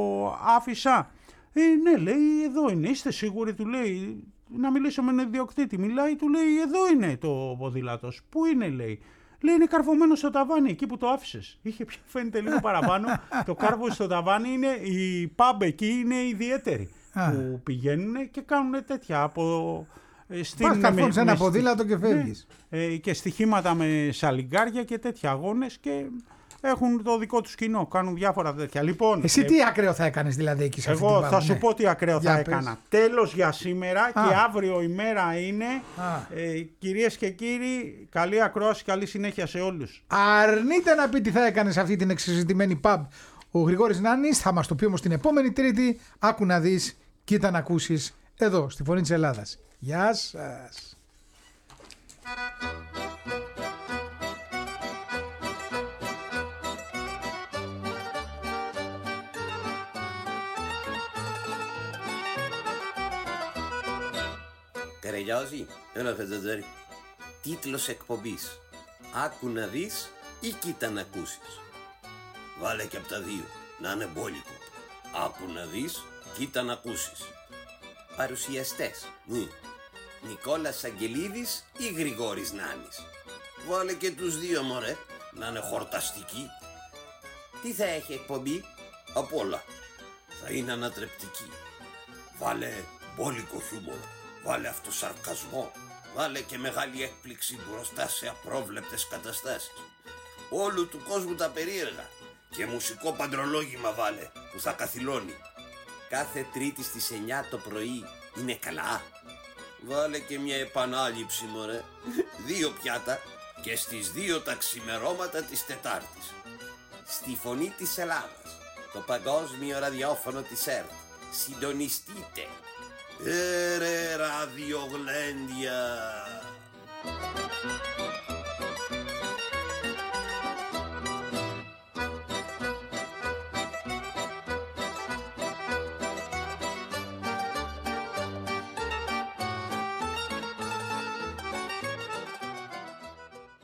άφησα. Ε, ναι, λέει, εδώ είναι. Είστε σίγουροι, του λέει, να μιλήσω με τον ιδιοκτήτη. Μιλάει, του λέει, εδώ είναι το ποδήλατο. Πού είναι, λέει. Λέει, είναι καρφωμένο στο ταβάνι, εκεί που το άφησες. Είχε πια, φαίνεται λίγο παραπάνω. Το κάρβο στο ταβάνι είναι, η pub εκεί είναι ιδιαίτερη. Που πηγαίνουν και κάνουν τέτοια από... Πας καρφώνεις ένα ποδήλατο και φεύγεις. Ναι, ε, και στοιχήματα με σαλιγκάρια και τέτοια αγώνες και... Έχουν το δικό τους κοινό, κάνουν διάφορα τέτοια. Λοιπόν, εσύ ε, τι ακραίο θα έκανες δηλαδή εκεί σε αυτή εγώ την θα παύλη, σου ναι. πω τι ακραίο Για θα πες. έκανα. Τέλος για σήμερα. Α. Και αύριο η μέρα είναι. Ε, κυρίες και κύριοι, καλή ακρόαση, καλή συνέχεια σε όλους. Αρνείται να πει τι θα έκανε σε αυτή την εξεζητημένη pub ο Γρηγόρης Νάνης. Θα μας το πει όμως την επόμενη Τρίτη. Άκου να δεις, κοίτα να ακούσεις εδώ στη Φωνή της Ελλάδας. Γεια σας. Καρελιώζη, έλα Φετζατζάρη. Τίτλος εκπομπής. Άκου να δεις ή κοίτα να ακούσεις. Βάλε και από τα δύο, να είναι μπόλικο. Άκου να δεις, κοίτα να ακούσεις. Παρουσιαστές. Μη. Νικόλας Αγγελίδης ή Γρηγόρης Νάνης. Βάλε και τους δύο μωρέ, να είναι χορταστικοί. Τι θα έχει εκπομπή? Απ' όλα. Θα είναι ανατρεπτική. Βάλε μπόλικο χιούμορ. Βάλε αυτοσαρκασμό, βάλε και μεγάλη έκπληξη μπροστά σε απρόβλεπτες καταστάσεις. Όλου του κόσμου τα περίεργα και μουσικό παντρολόγημα βάλε που θα καθυλώνει. Κάθε Τρίτη στις εννιά το πρωί είναι καλά. Βάλε και μια επανάληψη μωρέ, δύο πιάτα και στις δύο τα ξημερώματα της Τετάρτης. Στη Φωνή της Ελλάδας, το παγκόσμιο ραδιόφωνο της ΕΡΤ. Συντονιστείτε. Ε, ρε, ραδιογλέντια.